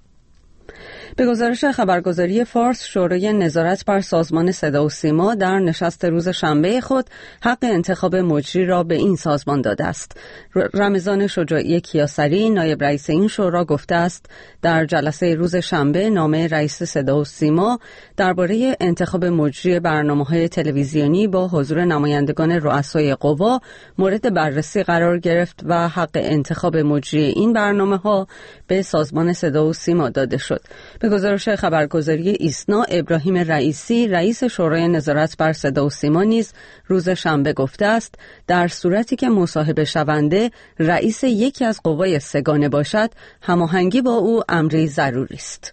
به گزارش خبرگزاری فارس، شورای نظارت بر سازمان صدا و سیما در نشست روز شنبه خود حق انتخاب مجری را به این سازمان داده است. رمضان شجاعی کیاسری، نایب رئیس این شورا، گفته است در جلسه روز شنبه نامه رئیس صدا و سیما درباره انتخاب مجری برنامه‌های تلویزیونی با حضور نمایندگان رؤسای قوا مورد بررسی قرار گرفت و حق انتخاب مجری این برنامه‌ها به سازمان صدا و سیما داده شد. به گزارش خبرگزاری ایسنا، ابراهیم رئیسی، رئیس شورای نظارت بر صدا و سیما نیز روز شنبه گفته است در صورتی که مصاحبه شونده رئیس یکی از قوای سگانه باشد، هماهنگی با او امری ضروری است.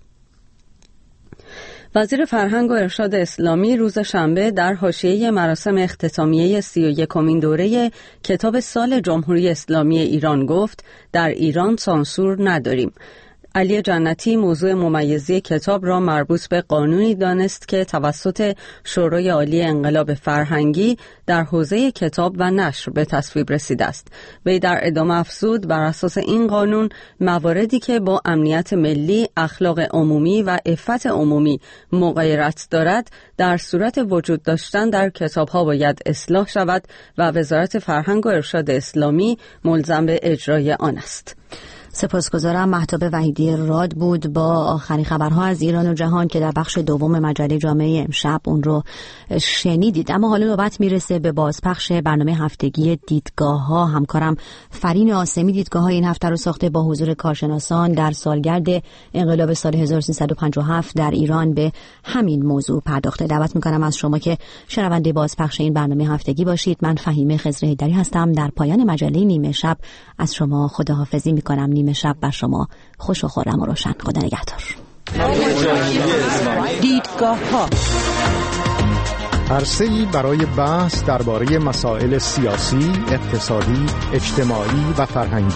وزیر فرهنگ و ارشاد اسلامی روز شنبه در حاشیه مراسم اختتامیه 31مین دوره کتاب سال جمهوری اسلامی ایران گفت در ایران سانسور نداریم. علی جنتی موضوع ممیزی کتاب را مربوط به قانونی دانست که توسط شورای عالی انقلاب فرهنگی در حوزه کتاب و نشر به تصویب رسیده است. وی در ادامه افزود بر اساس این قانون مواردی که با امنیت ملی، اخلاق عمومی و عفت عمومی مغایرت دارد در صورت وجود داشتن در کتاب‌ها باید اصلاح شود و وزارت فرهنگ و ارشاد اسلامی ملزم به اجرای آن است. سپاسگزارم. مهتاب وحیدی راد بود با آخرین خبرها از ایران و جهان که در بخش دوم مجله جامعه امشب اون رو شنیدید. اما حالا نوبت میرسه به بازپخش برنامه هفتگی دیدگاه ها. همکارم فرین آسمی دیدگاه های این هفته رو ساخته با حضور کارشناسان در سالگرد انقلاب سال 1357 در ایران به همین موضوع پرداخته. دعوت میکنم از شما که شنونده بازپخش این برنامه هفتگی باشید. من فهیمه خضر هیدری هستم. در پایان مجله نیمه شب از شما خداحافظی میکنم. نیمه شب بر شما خوش و خرم و روشن. خدا نگهدار. دیدگاه‌ها عرصه‌ای برای بحث درباره مسائل سیاسی، اقتصادی، اجتماعی و فرهنگی.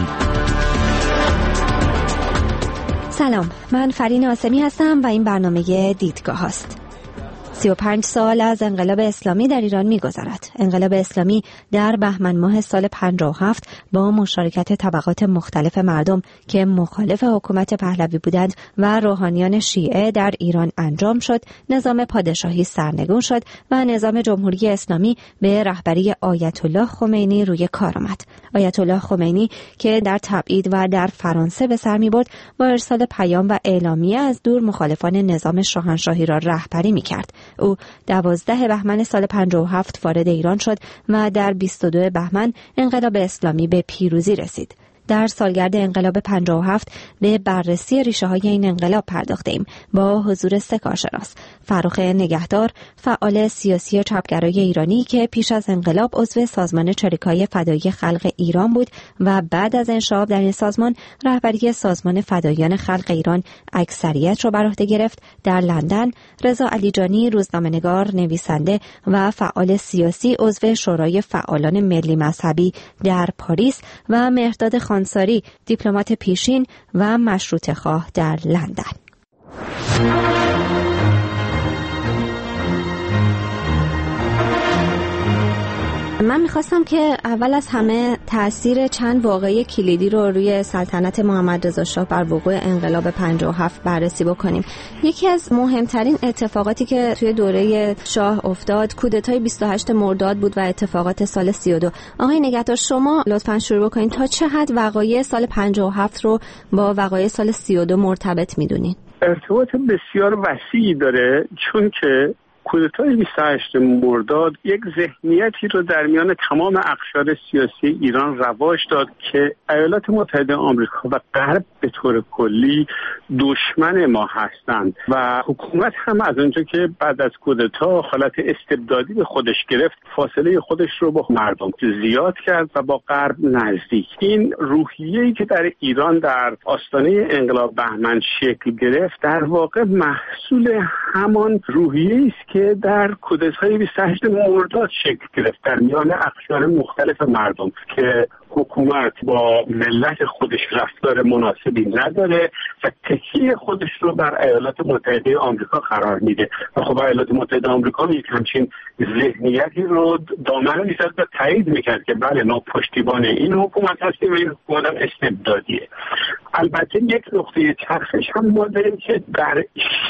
سلام، من فرین آسمی هستم و این برنامه دیدگاه هست. 35 سال از انقلاب اسلامی در ایران می‌گذرد. انقلاب اسلامی در بهمن ماه سال 57 با مشارکت طبقات مختلف مردم که مخالف حکومت پهلوی بودند و روحانیان شیعه در ایران انجام شد. نظام پادشاهی سرنگون شد و نظام جمهوری اسلامی به رهبری آیت الله خمینی روی کار آمد. آیت الله خمینی که در تبعید و در فرانسه به سر می‌برد، با ارسال پیام و اعلامیه از دور مخالفان نظام شاهنشاهی را رهبری می‌کرد. او 12 بهمن سال 57 وارد ایران شد و در 22 بهمن انقلاب اسلامی به پیروزی رسید. در سالگرد انقلاب 57 به بررسی ریشه‌های این انقلاب پرداختیم با حضور 3 کارشناس: فرخ نگهدار، فعال سیاسی چپگرای ایرانی که پیش از انقلاب عضو سازمان چریکای فدایی خلق ایران بود و بعد از انشعاب در این سازمان رهبری سازمان فداییان خلق ایران اکثریت را بر عهده گرفت. در لندن رضا علیجانی، روزنامه‌نگار، نویسنده و فعال سیاسی عضو شورای فعالان ملی مذهبی در پاریس و مهرداد خانساری، دیپلمات پیشین و مشروطه‌خواه در لندن. من میخواستم که اول از همه تأثیر چند واقعه کلیدی رو روی سلطنت محمد رضا شاه بر وقوع انقلاب 57 بررسی بکنیم. یکی از مهمترین اتفاقاتی که توی دوره شاه افتاد کودتای 28 مرداد بود و اتفاقات سال 32. آقای نگهدار، شما لطفاً شروع بکنید. تا چه حد وقایع سال 57 رو با وقایع سال 32 مرتبط میدونین؟ ارتباط بسیار وسیعی داره، چون که کودتای 28 مرداد یک ذهنیتی رو در میان تمام اقشار سیاسی ایران رواج داد که ایالات متحده آمریکا و غرب به طور کلی دشمن ما هستند و حکومت هم از اونجا که بعد از کودتا حالت استبدادی به خودش گرفت، فاصله خودش رو با مردم زیاد کرد و با غرب نزدیک. این روحیه‌ای که در ایران در آستانه انقلاب بهمن شکل گرفت در واقع محصول همان روحیه‌ای است که در کودتای 28 مرداد شکل گرفت در میان اقشار مختلف مردم که حکومت با ملت خودش رفتار مناسبی نداره و تکیه خودش رو بر ایالات متحده آمریکا قرار میده و خب ایالات متحده آمریکا یک همچین ذهنیتی رو دامنه میزد و تایید میکرد که بله ما پشتیبان این حکومت هستیم و این حکومت هم استبدادیه. البته یک نقطه چرخش هم ما داریم که در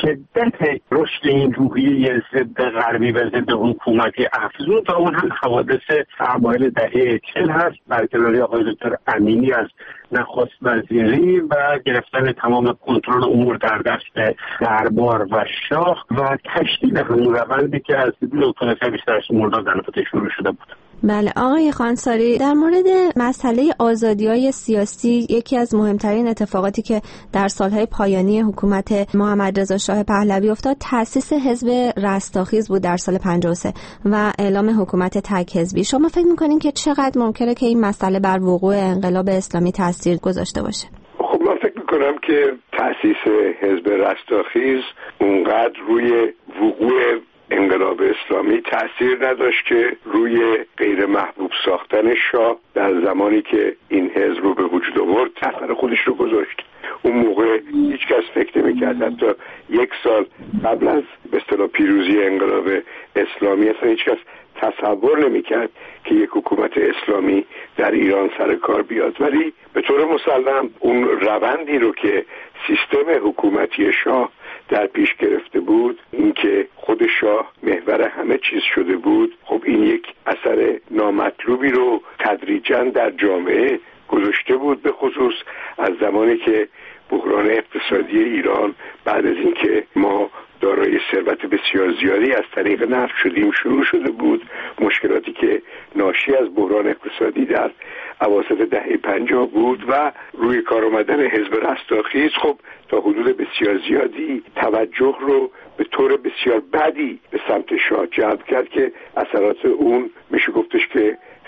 شدت رشد این روحیه ضد غربی و ضد حکومتی افزون تا اون هم حوادث اوایل دهه 40 هست، برکناری آقای دکتر امینی از نخست وزیری و گرفتن تمام کنترل امور در دست دربار و شاه و تشدید همون روندی که از کودتای 28 مرداد در واقع شروع شده بود. بله آقای خانساری، در مورد مسئله آزادی‌های سیاسی یکی از مهمترین اتفاقاتی که در سالهای پایانی حکومت محمد رضا شاه پهلوی افتاد تأسیس حزب رستاخیز بود در سال 53 و اعلام حکومت تک حزبی. شما فکر می‌کنین که چقدر ممکنه که این مسئله بر وقوع انقلاب اسلامی تاثیر گذاشته باشه؟ خب من فکر می‌کنم که تأسیس حزب رستاخیز اونقدر روی وقوع انقلاب اسلامی تأثیر نداشت که روی غیر محبوب ساختن شاه در زمانی که این حزب رو به وجود آورد اثر خودش رو گذاشت. اون موقع هیچ کس فکر نمی‌کرد، حتی یک سال قبل از به اصطلاح پیروزی انقلاب اسلامی اصلا هیچ کس تصور نمی‌کرد که یک حکومت اسلامی در ایران سر کار بیاد. ولی به طور مسلم اون روندی رو که سیستم حکومتی شاه در پیش گرفته بود، اینکه خود شاه محور همه چیز شده بود، خب این یک اثر نامطلوبی رو تدریجاً در جامعه گذاشته بود، به خصوص از زمانی که بحران اقتصادی ایران بعد از اینکه ما دارای ثروت بسیار زیادی از طریق نفت شدیم شروع شده بود. مشکلاتی که ناشی از بحران اقتصادی در اواسط دهه 50 بود و روی کار آمدن حزب رستاخیز خب تا حدود بسیار زیادی توجه رو به طور بسیار بدی به سمت شاه جلب کرد که اثرات اون میشه گفتش که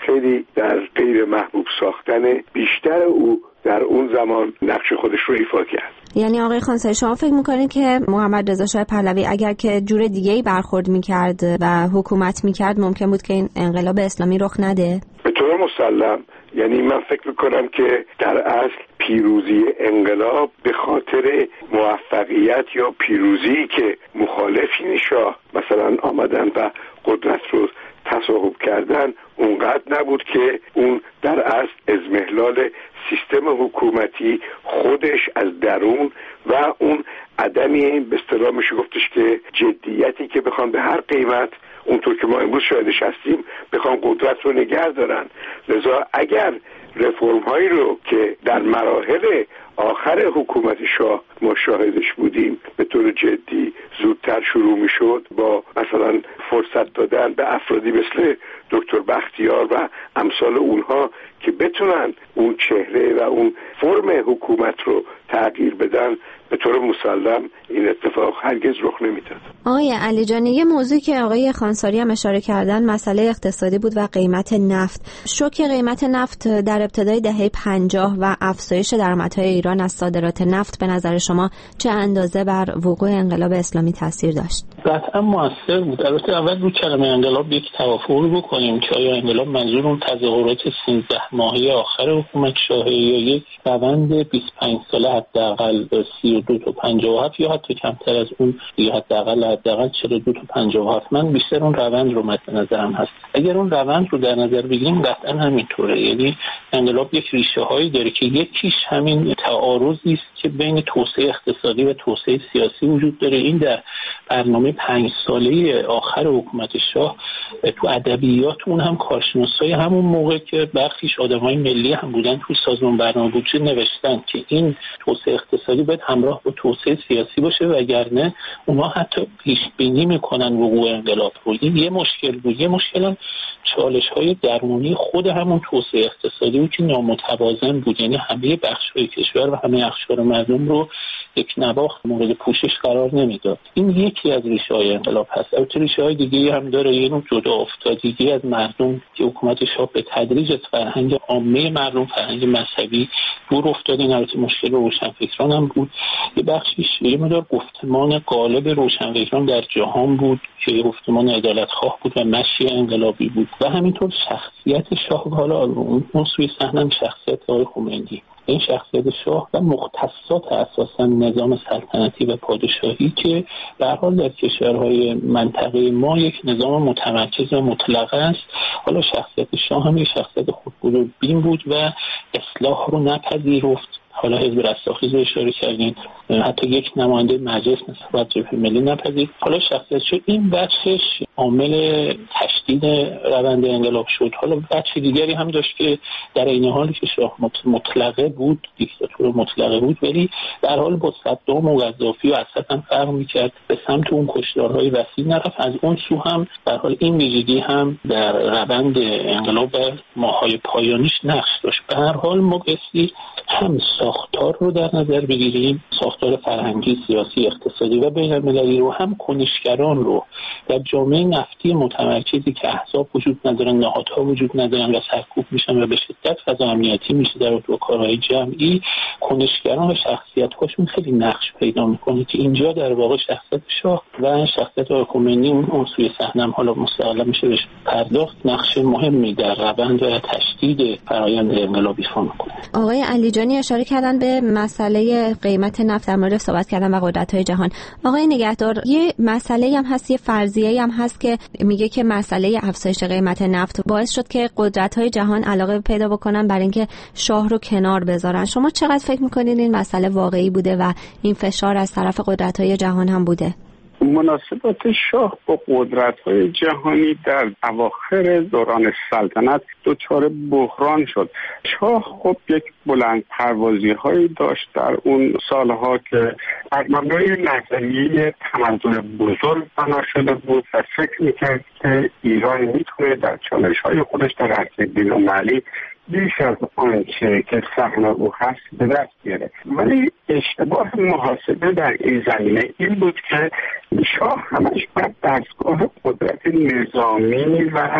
خیلی در غیر محبوب ساختن بیشتر او در اون زمان نقش خودش رو ایفا کرد. یعنی آقای خانساری شما فکر میکنید که محمد رضا شاه پهلوی اگر که جور دیگه‌ای برخورد میکرد و حکومت میکرد ممکن بود که این انقلاب اسلامی رخ نده؟ به طور مسلم. یعنی من فکر میکنم که در اصل پیروزی انقلاب به خاطر موفقیت یا پیروزی که مخالفین شاه مثلا آمدن و قدرت رو تصاحب کردن اونقدر نبود که اون در اصل اضمحلال سیستم حکومتی خودش از درون و اون عدمی به اصطلاح میشه گفتش که جدیتی که بخوان به هر قیمت اونطور که ما امروز شاهدش هستیم بخوان قدرت رو نگه دارن. لذا اگر رفرم هایی رو که در مراحل آخر حکومت شاه ما شاهدش بودیم به طور جدی زودتر شروع میشد با مثلا فرصت دادن به افرادی مثل دکتر بختیار و امثال اونها که بتونن اون چهره و اون فرم حکومت رو تغییر بدن، به طور مسلم این اتفاق هرگز رخ نمیداد. آقای علیجانی، یه موضوعی که آقای خانساری هم اشاره کردن مسئله اقتصادی بود و قیمت نفت. شوک قیمت نفت در ابتدای دهه 50 و افزایش درآمدهای ایران از صادرات نفت به نظر شما چه اندازه بر وقوع انقلاب اسلامی تاثیر داشت؟ قطعا موثر بود. البته اول رو کلمه انقلاب یک توافقی بکنیم که آیا انقلاب منظور اون تظاهرات 13 ماهه آخر حکومت شاهه یا یک روند 25 ساله حداقل 32 تا 57 یا حتی کمتر از اون یا حداقل 42 تا 57. من بیشتر اون روند رو مد نظرم هست. اگر اون روند رو در نظر بگیریم قطعا همینطوره. یعنی انقلاب یک ریشه هایی داره که یکیش همین تعارضی است که بین توسعه اقتصادی و توسعه سیاسی وجود داره. این در برنامه 5 ساله آخر حکومت شاه تو ادبیات اون هم کارشناسای همون موقع که برخیش آدمای ملی هم بودن تو سازمان برنامه بودجه نوشتن که این توسعه اقتصادی باید همراه با توسعه سیاسی باشه وگرنه اونها حتی پیش بینی میکنن وقوع انقلاب رو. این یه مشکل بود. یه مشکل هم چالش‌های درونی خود همون توسعه اقتصادی بود که نامتوازن بود. یعنی همه بخش‌های کشور و همه اقشار مردم رو یک نواخت مورد پوشش قرار نمیداد. این یکی از ریشه‌های انقلاب هست. البته ریشه‌های دیگه‌ای هم داره. یه نوع جدا افتادگی از مردم که حکومت شاه به تدریج از فرهنگ عامه مردم، فرهنگ مذهبی دور افتاد. این البته مشکل روشنفکران هم بود. یه بخشیش یه مقدار گفتمان غالب روشنفکران در جهان بود که گفتمان عدالت‌خواه بود و مشی انقلابی بود و همینطور شخصیت شاه. حالا اون سوی صحنه شخصیت آقای خمینی، این شخصیت شاه و مختصات اساسا نظام سلطنتی و پادشاهی که به هر حال در کشورهای منطقه ما یک نظام متمرکز و مطلقه است. حالا شخصیت شاه هم یک شخصیت خودگذربین بود و اصلاح رو نپذیرفت. حالا حزب رستاخیز رو اشاره کردین، حتی یک نماینده مجلس نسبت جبهه ملی نپذیر. حالا شخصیت شد این بخشش عامل تشدید روند انقلاب شد. حالا بخش دیگری هم داشت که در این حالی که شاه مطلقه بود، دیکتاتور مطلقه بود، ولی در حال با صدام و قذافی و اسد هم فرق می‌کرد، به سمت اون کشتارهای وسیع نرفت. از اون سو هم در حال این ویژگی هم در روند انقلاب ماهای پایانیش نقش داشت. به هر حال ما بسی هم ساختار رو در نظر بگیریم، ساختار فرهنگی، سیاسی، اقتصادی و بین‌المللی رو، هم کنشگران رو در جامعه نفتی متمرکزی که احزاب وجود ندارن، نهادها وجود ندارن و سرکوب میشن و به شدت فضا امنیتی میشه در اون کارهای جمعی، کنشگران و شخصیت‌هاشون خیلی نقش پیدا میکنه که اینجا در واقع شخصیت شاه و شخصیت آقای خمینی اون سوی صحنه هم حالا مستقلا میشه بهش پرداخت، نقش مهمی در روند و تشدید فرآیند انقلابی ایفا میکنه. آقای علیجانی اشاره کردن به مسئله قیمت نفت، در مورد صحبت کردن و قدرت‌های جهان. آقای نگهدار، یه مسئله هم هست، یه فرضیه‌ای هم هست که میگه که مسئله افزایش قیمت نفت باعث شد که قدرت‌های جهان علاقه پیدا بکنن برای اینکه شاه رو کنار بذارن. شما چقدر فکر می‌کنید این مسئله واقعی بوده و این فشار از طرف قدرت‌های جهان هم بوده؟ مناسبات شاه با قدرت‌های جهانی در اواخر دوران سلطنت دچار بحران شد. شاه خب یک بلند پروازی‌هایی داشت در اون سالها که بر مبنای نظریه تمدن بزرگ بنا شده بود و فکر می‌کرد که ایران میتونه در چالش‌های خودش در عرصه بین‌المللی بیش از آنچه که سهم او هست به دست بیاره. ولی اشتباه محاسبه در این زمینه این بود که شاه همش بر دستگاه قدرت نظامی و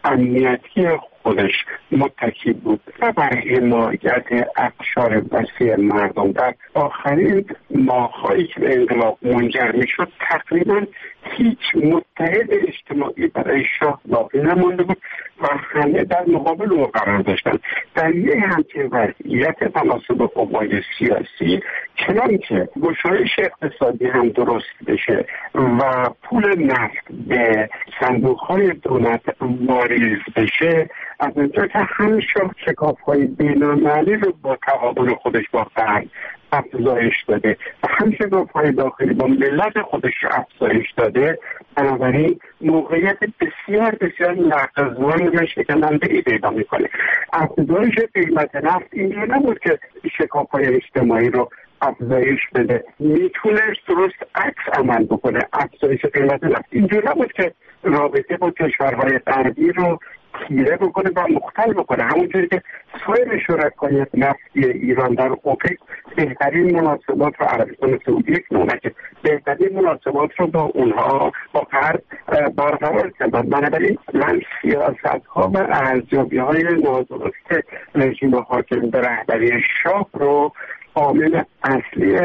امنیتی خودش متکی بود و بر حمایت اقشار وسیع مردم. در آخرین ماه‌هایی که به انقلاب منجر میشد تقریبا هیچ متحد اجتماعی برای شاه باقی نمانده بود و همه در مقابل او قرار داشتند. در یک همچین وضعیت تناسب قوای سیاسی چنان که گشایش اقتصادی هم درست بشه و پول نفت به صندوق‌های دولت واریز بشه، از اونجا که هم شاه شکاف‌های بین‌المللی رو با تقابل خودش با غرب افزایش داده و هم شکاف‌های داخلی با ملت خودش رو افزایش داده، بنابراین موقعیت بسیار بسیار ناقصوار و شکننده‌ای پیدا میکنه. افزایش قیمت نفت اینجا نبود که شکاف‌های اجتماعی رو افزایش بده، میتونه درست عکس عمل بکنه. افزایش قیمت نفت اینجور نبود که رابطه با کشورهای غربی رو تیره بکنه و مختل بکنه. همونجوری که سایر شرکای نفتی ایران در اوپک بهترین مناسبات رو عربستان سعودی یک نمونه بهترین مناسبات رو با اونها با غرب برقرار کردن. بنابراین من سیاست‌ها و ارزیابی‌های نادرست رژیم حاکم به رهبری شاه رو عامل اصلی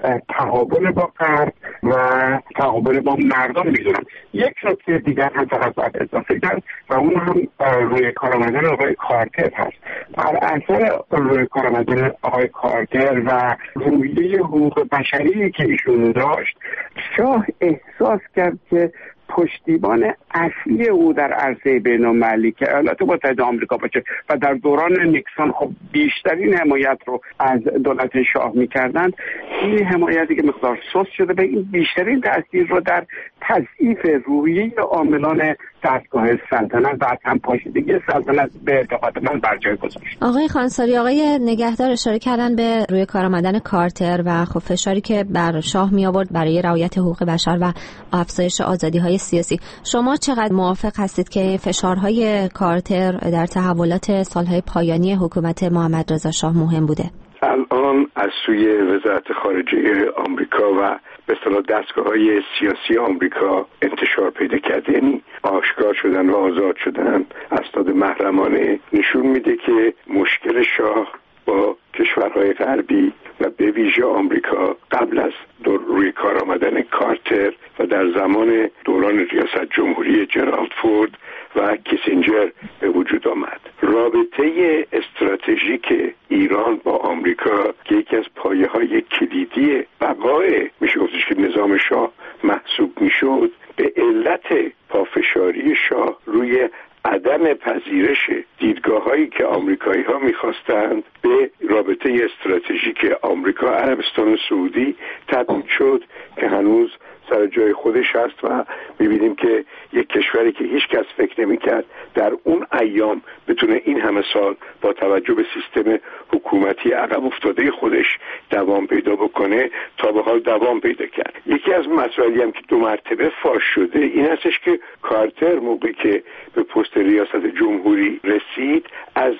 تقابل با غرب و تقابل با مردم میدونم. یک نکته دیگر هم فقط باید اضافه کرد و اون هم روی کار آمدن آقای کارتر هست. بر اثر روی کار آمدن آقای کارتر و رویه حقوق بشری که ایشون داشت، شاه احساس کرد که پشتیبان اصلی او در عرصه بین‌المللی که ایالات متحده آمریکا باشه و در دوران نیکسون خب بیشترین حمایت رو از دولت شاه می‌کردند، این حمایتی که مقدار سست شده به این بیشترین تاثیر رو در تضعیف روحیه عاملان دستگاه سلطنت و هم پاشیدگی سلطنت به اعتقاد من بر جای گذاشت. آقای خانساری، آقای نگهدار اشاره کردن به روی کار آمدن کارتر و خب فشاری که بر شاه می آورد برای رعایت حقوق بشر و افزایش آزادی‌های سیاسی. شما چقدر موافق هستید که فشارهای کارتر در تحولات سالهای پایانی حکومت محمد رضا شاه مهم بوده؟ الان از سوی وزارت خارجه آمریکا و به اصطلاح دستگاه‌های سیاسی آمریکا انتشار پیدا کرده، یعنی آشکار شدن و آزاد شدن اسناد محرمانه، نشون میده که مشکل شاه با کشورهای غربی و به ویژه آمریکا قبل از روی کار آمدن کارتر و در زمان دوران ریاست جمهوری جرالد فورد و کیسینجر به وجود آمد. رابطه استراتژیک ایران با آمریکا که یکی از پایه‌های کلیدی بقای میشه گفتش که نظام شاه محسوب میشد، به علت پافشاری شاه روی عدم پذیرش دیدگاه‌هایی که آمریکایی‌ها می‌خواستند به رابطه استراتژیک آمریکا عربستان سعودی تبدیل شد که هنوز سر جای خودش هست و می‌بینیم که یک کشوری که هیچ کس فکر نمی‌کرد در اون ایام بتونه این همه سال با توجه به سیستم حکومتی عقب افتاده خودش دوام پیدا بکنه تا به حال دوام پیدا کرد. یکی از مسائلی هم که 2 مرتبه فاش شده این هستش که کارتر موقعی که به پست ریاست جمهوری رسید از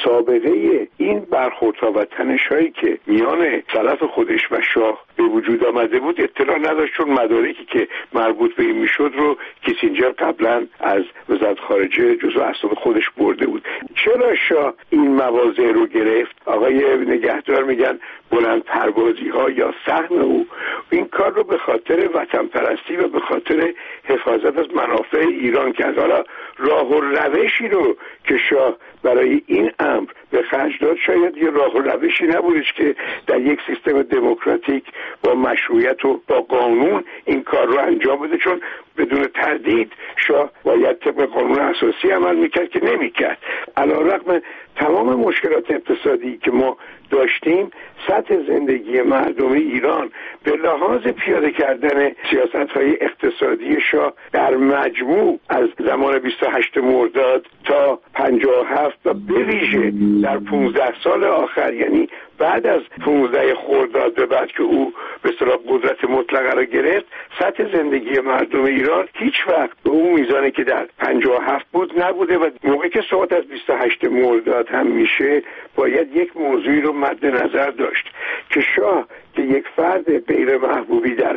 سابقه این برخوردها و تنش‌هایی که میان طرف خودش و شاه به وجود آمده بود اطلاع نداشت، چون مدارکی که مربوط به این میشد رو کیسینجر قبلا از وزارت خارجه جزو اسناد خودش برده بود. چرا شاه این مواضع رو گرفت؟ آقای نگهدار میگن بلند پروازی ها یا سهم او، این کار رو به خاطر وطن پرستی و به خاطر حفاظت از منافع ایران کرد. حالا راه و روشی رو که شاه برای این امر به خرج داد شاید یه راه و روشی نبودش که در یک سیستم دموکراتیک با مشروعیت و با قانون این کار رو انجام بده، چون بدون تردید شاه باید طبق قانون اساسی عمل میکرد که نمیکرد. علیرغم تمام مشکلات اقتصادی که ما داشتیم، سطح زندگی مردم ایران به لحاظ پیاده کردن سیاست‌های اقتصادی شاه در مجموع از زمان 28 مرداد تا 57 و به ویژه در 15 سال آخر، یعنی بعد از 15 خرداد به بعد که او به اصطلاح قدرت مطلقه را گرفت، سطح زندگی مردم ایران هیچ وقت به اون میزانی که در 57 بود نبوده و موقعی که صحبت از 28 مرداد هم میشه باید یک موضوعی رو مد نظر داشت که شاه که یک فرد غیر محبوبی در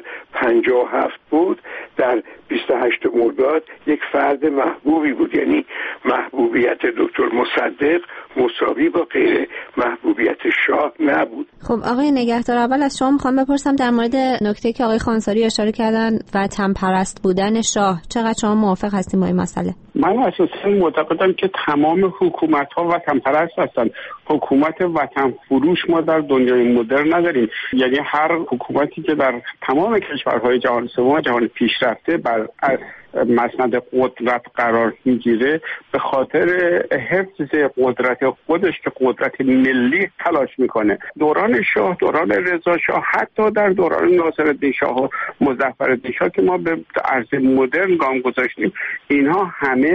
57 بود، در 28 مرداد یک فرد محبوبی بود، یعنی محبوبیت دکتر مصدق مساوی با غیر محبوبیت شاه نبود. خب آقای نگهدار، اول از شما میخوام بپرسم در مورد نکته که آقای خانساری اشاره کردن وطن پرست بودن شاه، چقدر شما موافق هستیم با این مسئله؟ من اساساً معتقدم که تمام حکومت‌ها وطن پرست هستند. حکومت وطن فروش ما در دنیای مدرن نداریم. یعنی هر حکومتی که در تمام کشورهای جهان سوم و جهان پیشرفته بر مسند قدرت قرار میگیره، به خاطر حفظ قدرت خودش که قدرت ملی تلاش میکنه. دوران شاه، دوران رضا شاه، حتی در دوران ناصرالدین شاه و مظفرالدین شاه که ما به عرصه مدرن گام گذاشتیم، اینها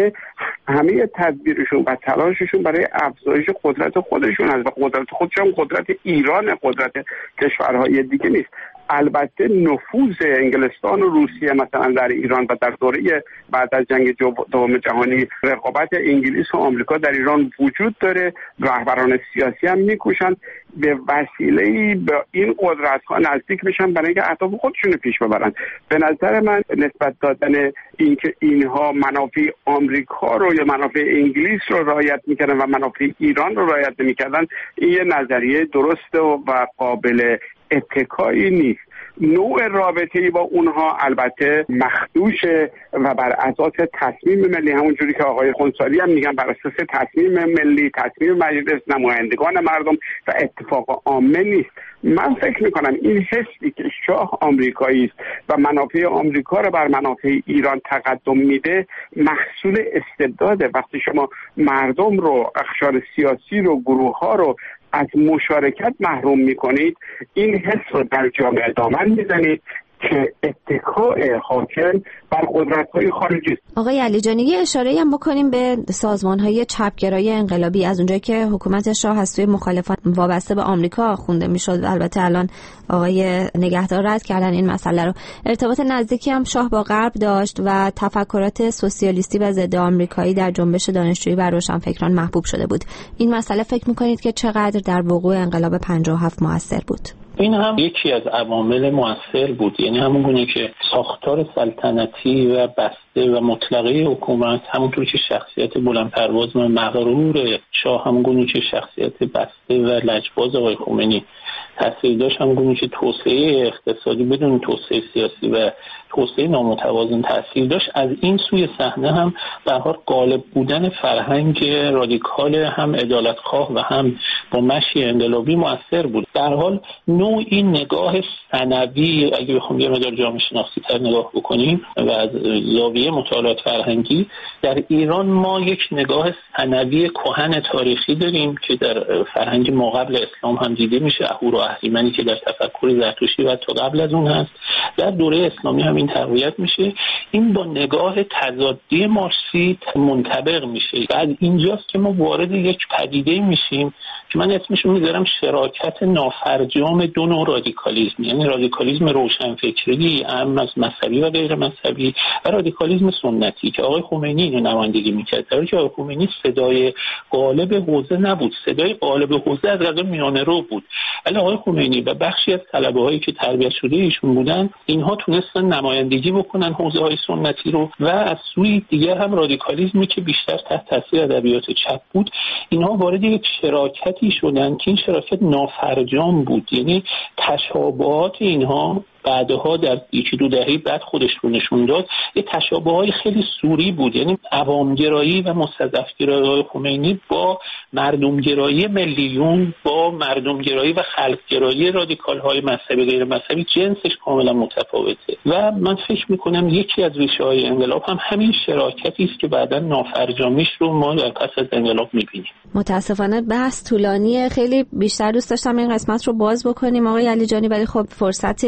همه تدبیرشون و تلاششون برای افزایش قدرت خودشون است و قدرت خودشون قدرت ایران، قدرت کشورهای دیگه نیست. البته نفوذ انگلستان و روسیه مثلا در ایران و در دوره بعد از جنگ دوم جهانی رقابت انگلیس و آمریکا در ایران وجود داره. رهبران سیاسی هم میکوشن به وسیله‌ای به این قدرت‌ها نزدیک بشن برای اینکه اهداف خودشون رو پیش ببرن. به نظر من نسبت دادن اینکه اینها منافع آمریکا رو یا منافع انگلیس رو رعایت میکردن و منافع ایران رو رعایت نمیکردن، این یه نظریه درسته و قابل اتکایی نیست. نوع رابطه‌ای با اونها البته مخدوشه و بر اساس تصمیم ملی، همونجوری که آقای خنثاری هم میگن بر اساس تصمیم ملی، تصمیم مجلس نمایندگان مردم و اتفاق عامه نیست. من فکر میکنم این حسی که شاه آمریکایی است و منافع آمریکا رو بر منافع ایران تقدم میده محصول استبداده. وقتی شما مردم رو، اقشار سیاسی رو، گروه ها رو از مشارکت محروم میکنید، این حس رو در جامعه دامن میزنید که اتکاء حاکم بر قدرت‌های خارجی است. آقای علیجانی، یه اشاره‌ای هم بکنیم به سازمان‌های چپگرای انقلابی. از اونجایی که حکومت شاه از سوی مخالفان وابسته به آمریکا خونده میشد، البته الان آقای نگهدار رد کردن این مسئله رو، ارتباط نزدیکی هم شاه با غرب داشت و تفکرات سوسیالیستی و ضد آمریکایی در جنبش دانشجویی و روشنفکران محبوب شده بود. این مسئله فکر می‌کنید که چقدر در وقوع انقلاب 57 مؤثر بود؟ این هم یکی از عوامل مؤثر بود. یعنی همون گونه که ساختار سلطنتی و بسته و مطلقه حکومت، همونطور که شخصیت بلندپرواز و مغرور شاه، همون گونه که شخصیت بسته و لجباز آقای خمینی تأثیر داشت، همون گونه که توسعه اقتصادی بدون توسعه سیاسی و توسعه نامتوازن تأثیر داشت، از این سوی صحنه هم به هر حال غالب بودن فرهنگ رادیکال هم عدالتخواه و هم با مشی انقلابی مؤثر بود. در حال نوعی نگاه ثانوی، اگه بخوام یه مقدار جامعه شناسی تر نگاه بکنیم و از زاویه مطالعات فرهنگی، در ایران ما یک نگاه ثانوی کهن تاریخی داریم که در فرهنگ ما قبل اسلام هم دیده میشه، اهور و اهریمنی که در تفکر زرتشتی و تا قبل از اون هست، در دوره اسلامی هم این تقویت میشه. این با نگاه تضادی مارکسی منطبق میشه. بعد اینجاست که ما وارد یک پدیده میشیم که من اسمش رو میذارم شراکت نافرجام دو نوع رادیکالیسم، یعنی رادیکالیسم روشنفکری عام از مذهبی و غیر مذهبی و رادیکالیسم سنتی که آقای خمینی اینو نمایندگی میکرد. در حالی که آقای خمینی صدای غالب حوزه نبود، صدای غالب حوزه از رده میانه رو بود. ولی آقای خمینی و بخشی از طلبه‌هایی که تربیت شده ایشون بودن، اینها تونستن نمایندگی بکنن حوزه‌های سنتی رو و از سوی دیگر هم رادیکالیسمی که بیشتر تحت تاثیر ادبیات چپ بود، اینها وارد یک شراکتی شدن که این شراکت نافرجام بود. یعنی تشابهات اینها بعدها در یکی دو دهه بعد خودش رو نشون داد، یه تشابه‌های خیلی سوری بود. یعنی عوامگرایی و مستضعف‌گرایی خمینی با مردمگرایی ملیون، با مردمگرایی و خلق‌گرایی رادیکال‌های مذهبی غیر مذهبی جنسش کاملا متفاوته و من فکر می‌کنم یکی از ریشه‌های انقلاب هم همین شراکتی است که بعداً نافرجامیش رو ما در پس از انقلاب می‌بینیم. متأسفانه بحث طولانیه، خیلی بیشتر دوست داشتم این قسمت رو باز بکنیم آقای علیجانی، ولی خب فرصت زیاد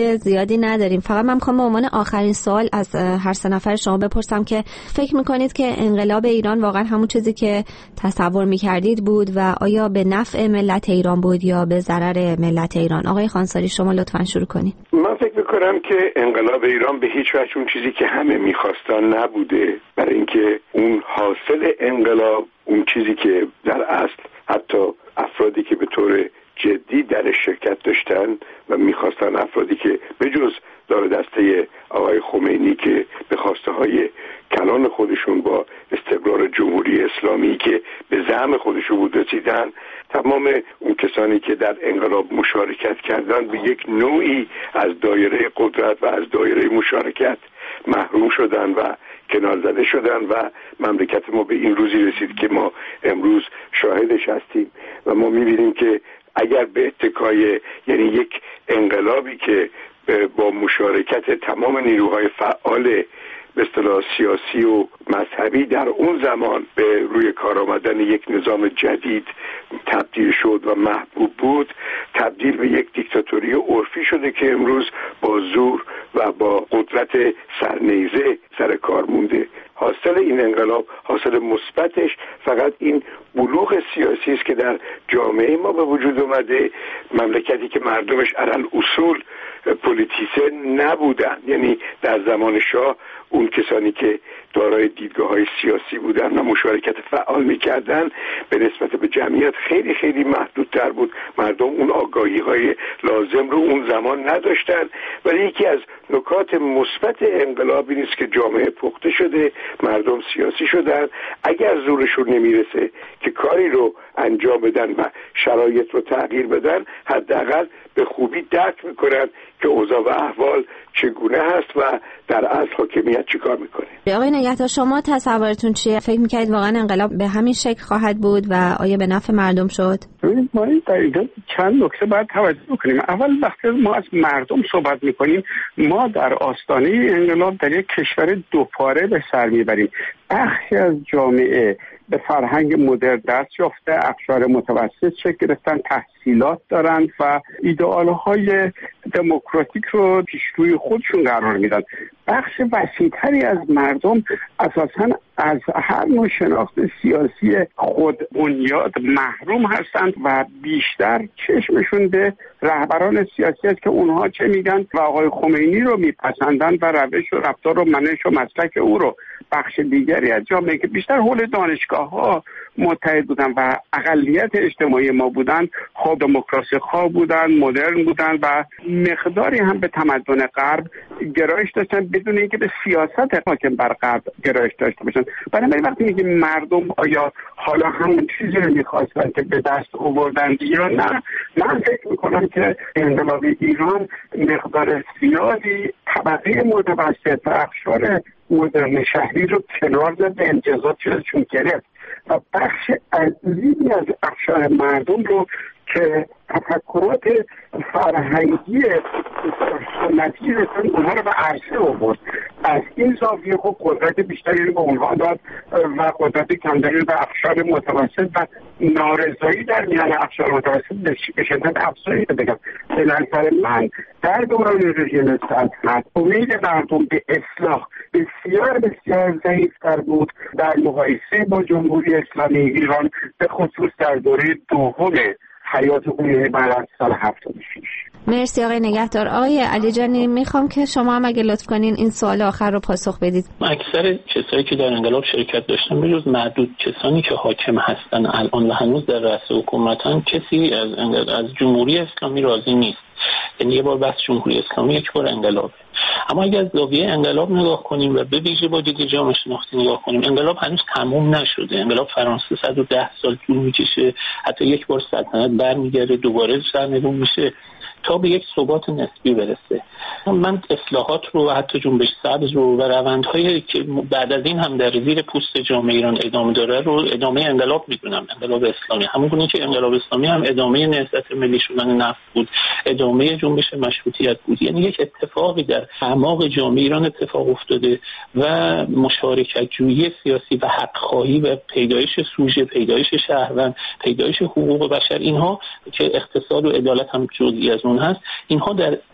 زیادی نداریم. فقط من میخوام به عنوان آخرین سوال از هر سه نفر شما بپرسم که فکر میکنید که انقلاب ایران واقعا همون چیزی که تصور میکردید بود و آیا به نفع ملت ایران بود یا به ضرر ملت ایران؟ آقای خانساری شما لطفاً شروع کنید. من فکر میکنم که انقلاب ایران به هیچ وجه اون چیزی که همه میخواستن نبوده، برای اینکه اون حاصل انقلاب، اون چیزی که در اصل حتی افرادی که به طور جدی در شرکت داشتن و میخواستن، افرادی که به جز دار دسته آقای خمینی که به خواسته های کلان خودشون با استقرار جمهوری اسلامی که به زعم خودشون بود رسیدن، تمام اون کسانی که در انقلاب مشارکت کردن به یک نوعی از دایره قدرت و از دایره مشارکت محروم شدن و کنار زده شدن و مملکت ما به این روزی رسید که ما امروز شاهدش هستیم و ما می‌بینیم که اگر به اتکای، یعنی یک انقلابی که با مشارکت تمام نیروهای فعال به اصطلاح سیاسی و مذهبی در اون زمان به روی کار آمدن یک نظام جدید تبدیل شد و محبوب بود، تبدیل به یک دیکتاتوری عرفی شده که امروز با زور و با قدرت سرنیزه سر کار مونده. حاصل این انقلاب، حاصل مثبتش فقط این بلوغ سیاسی است که در جامعه ما به وجود اومده. مملکتی که مردمش علل اصول پلیتیسه نبودن، یعنی در زمان شاه اون کسانی که دارای دیدگاه‌های سیاسی بودن و مشارکت فعال می‌کردن به نسبت به جمعیت خیلی خیلی محدودتر بود. مردم اون آگاهی‌های لازم رو اون زمان نداشتن. ولی یکی از نکات مثبت انقلاب این است که جامعه پخته شده، مردم سیاسی شدن. اگر زورشون نمیرسه که کاری رو انجام بدن و شرایط رو تغییر بدن، حداقل به خوبی درک میکنن که اوضاع و احوال چگونه هست و در اصل حاکمیت چیکار میکنه. آقای نگهدار شما تصورتون چیه؟ فکر میکنید واقعا انقلاب به همین شکل خواهد بود و آیا به نفع مردم شد؟ ما در اینجا چند نکته باید توجه بکنیم. اول وقتی ما از مردم صحبت میکنیم، ما در آستانه انقلاب در یک کشور دوپاره به سر میبریم. بخشی از جامعه به فرهنگ مدرن دست یافته، اقشار متوسط شکل گرفتن، تحصیلات دارند و ایدئال‌های دموکراتیک رو پیش روی خودشون قرار میدن. بخش وسیع‌تری از مردم اساساً از هر نوع شناخت سیاسی خود بنیاد محروم هستند و بیشتر چشمشون به رهبران سیاسی است که اونها چه میگن و آقای خمینی رو میپسندن و روش و رفتار و منش و مسلک او رو. بخش دیگری از جامعه که بیشتر حول دانشگاه‌ها متحد بودن و اقلیت اجتماعی ما بودن، خود دموکراسی خواه بودن، مدرن بودن و مقداری هم به تمدن غرب گرایش داشتن بدون اینکه به سیاست حاکم بر غرب گرایش داشته باشن. بنابراین وقتی میگیم مردم آیا حالا همون چیزی رو میخواستن که به دست آوردن یا نه، من فکر میکنم که انقلاب ایران مقدار زیادی طبقه متوسط و اقشار مدرن شهری رو کنار زد و امتیازاتشون گرفت و بخش عظیمی از اقشار مردم رو که تفکرات فرهنگی سنتی رسن اونها رو به عرصه آورد. از این زاویه خب قدرت بیشتری رو به اونها داد و قدرت کمتری به اقشار متوسط و نارضایی در میان اقشار متوسط به شدت افزایش بگم. به نظر من در دوران رژیم سلطنت امید مردم به اصلاح بسیار بسیار ضعیف‌تر بود در مقایسه با جمهوری اسلامی ایران، به خصوص در دوره دوم حیات خمینی بعد از سال 76. مرسی آقای نگهدار. آقای علی جانی میخوام که شما هم اگه لطف کنین این سوال آخر رو پاسخ بدید. اکثر کسایی که در انقلاب شرکت داشتن به جز معدود کسانی که حاکم هستن الان و هنوز در رأس حکومتن، کسی از جمهوری اسلامی راضی نیست. یعنی یه بار بس جمهوری اسلامی، یک بار انقلاب. اما اگر از زاویه انقلاب نگاه کنیم و به ویژه با دید جامعه شناختی نگاه کنیم، انقلاب هنوز تموم نشده. انقلاب فرانسه 110 سال طول میکشه، حتی یک بار سلطنت برمیگرده دوباره سرنگون میشه تا به یک ثبات نسبی برسه. من اصلاحات رو و حتی جنبش سبز رو و روندهایی که بعد از این هم در زیر پوست جامعه ایران ادامه داره رو ادامه انقلاب میدونم، انقلاب اسلامی. همونگونه که انقلاب اسلامی هم ادامه نهضت ملی شدن نفت بود، ادامه جنبش مشروطیت بود. یعنی یک اتفاقی در اعماق جامعه ایران اتفاق افتاده و مشارکت جویی سیاسی و حق خواهی و پیدایش سوژه، پیدایش شهروند، پیدایش حقوق بشر، اینها که اقتصاد و عدالت هم جزئی از اون هست، اینها در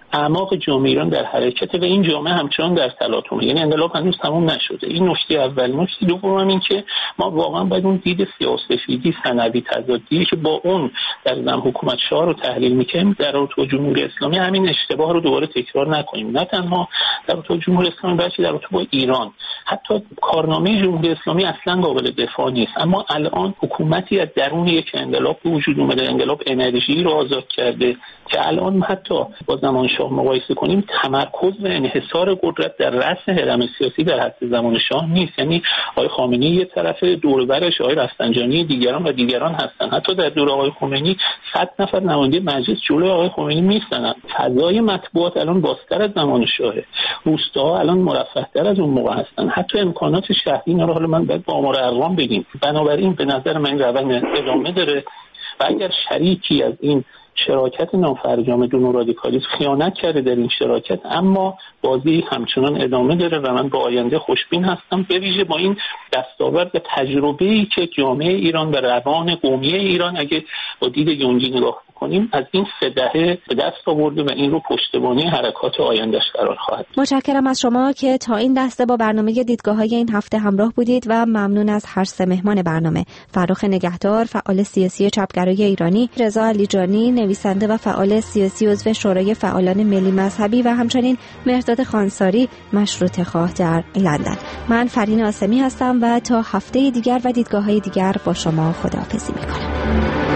اعماق جامعه ایران در حرکت و این جامعه همچنان در تلاطمه، یعنی انقلاب هنوز تمام نشده. این نکته اول. نکته دوم هم این که ما واقعا باید اون دید سیاه‌سفیدی سنوی تضادی که با اون در زمان حکومت شاه رو تحلیل می‌کنیم در رابطه با جمهوری اسلامی همین اشتباه رو دوباره تکرار نکنیم، نه تنها در رابطه با جمهوری اسلامی بلکه در رابطه با ایران. حتی کارنامه جمهوری اسلامی اصلا قابل دفاع نیست، اما الان حکومتی از درون یک انقلاب به وجود اومده، انقلاب انرژی رو آزاد کرده که الان حتی با زمان شاه مقایسه کنیم تمرکز و انحصار قدرت در رأس هرم سیاسی در حد زمان شاه نیست. یعنی آقای خامنه‌ای یه طرف دور و برش آقای رفسنجانی دیگران هستن. حتی در دوره آقای خمینی 100 نفر نماینده مجلس جلوی آقای خمینی میستنن. فضای مطبوعات الان بازتر از زمان شاهه، روستاها الان مرفه‌تر از اون موقع هستن، حتی امکانات شهری اینا رو حالا من باید با آمار ارقام بگیم. بنابراین به نظر من این روند ادامه داره و اگر شریکی از این شراکت نافرجام دون رادیکالیسم خیانت کرده در این شراکت، اما بازی همچنان ادامه داره و من با آینده خوشبین هستم، به ویژه با این دستاورد و تجربه‌ای که جامعه ایران و روان قومی ایران اگه با دید یونگی نگاه کنیم از این 3 دهه به دست آورده و این رو پشتیبانی حرکات آیندهش قرار خواهد. متشکرم از شما که تا این لحظه با برنامه دیدگاه‌های این هفته همراه بودید و ممنون از هر 3 مهمان برنامه: فرخ نگهدار، فعال سیاسی چپگرای ایرانی، رضا علیجانی، نویسنده و فعال سیاسی عضو شورای فعالان ملی مذهبی و همچنین مهرداد خانساری، مشروطه‌خواه در لندن. من فرین آسمی هستم و تا هفته دیگر و دیدگاه‌های دیگر با شما خداحافظی می‌کنم.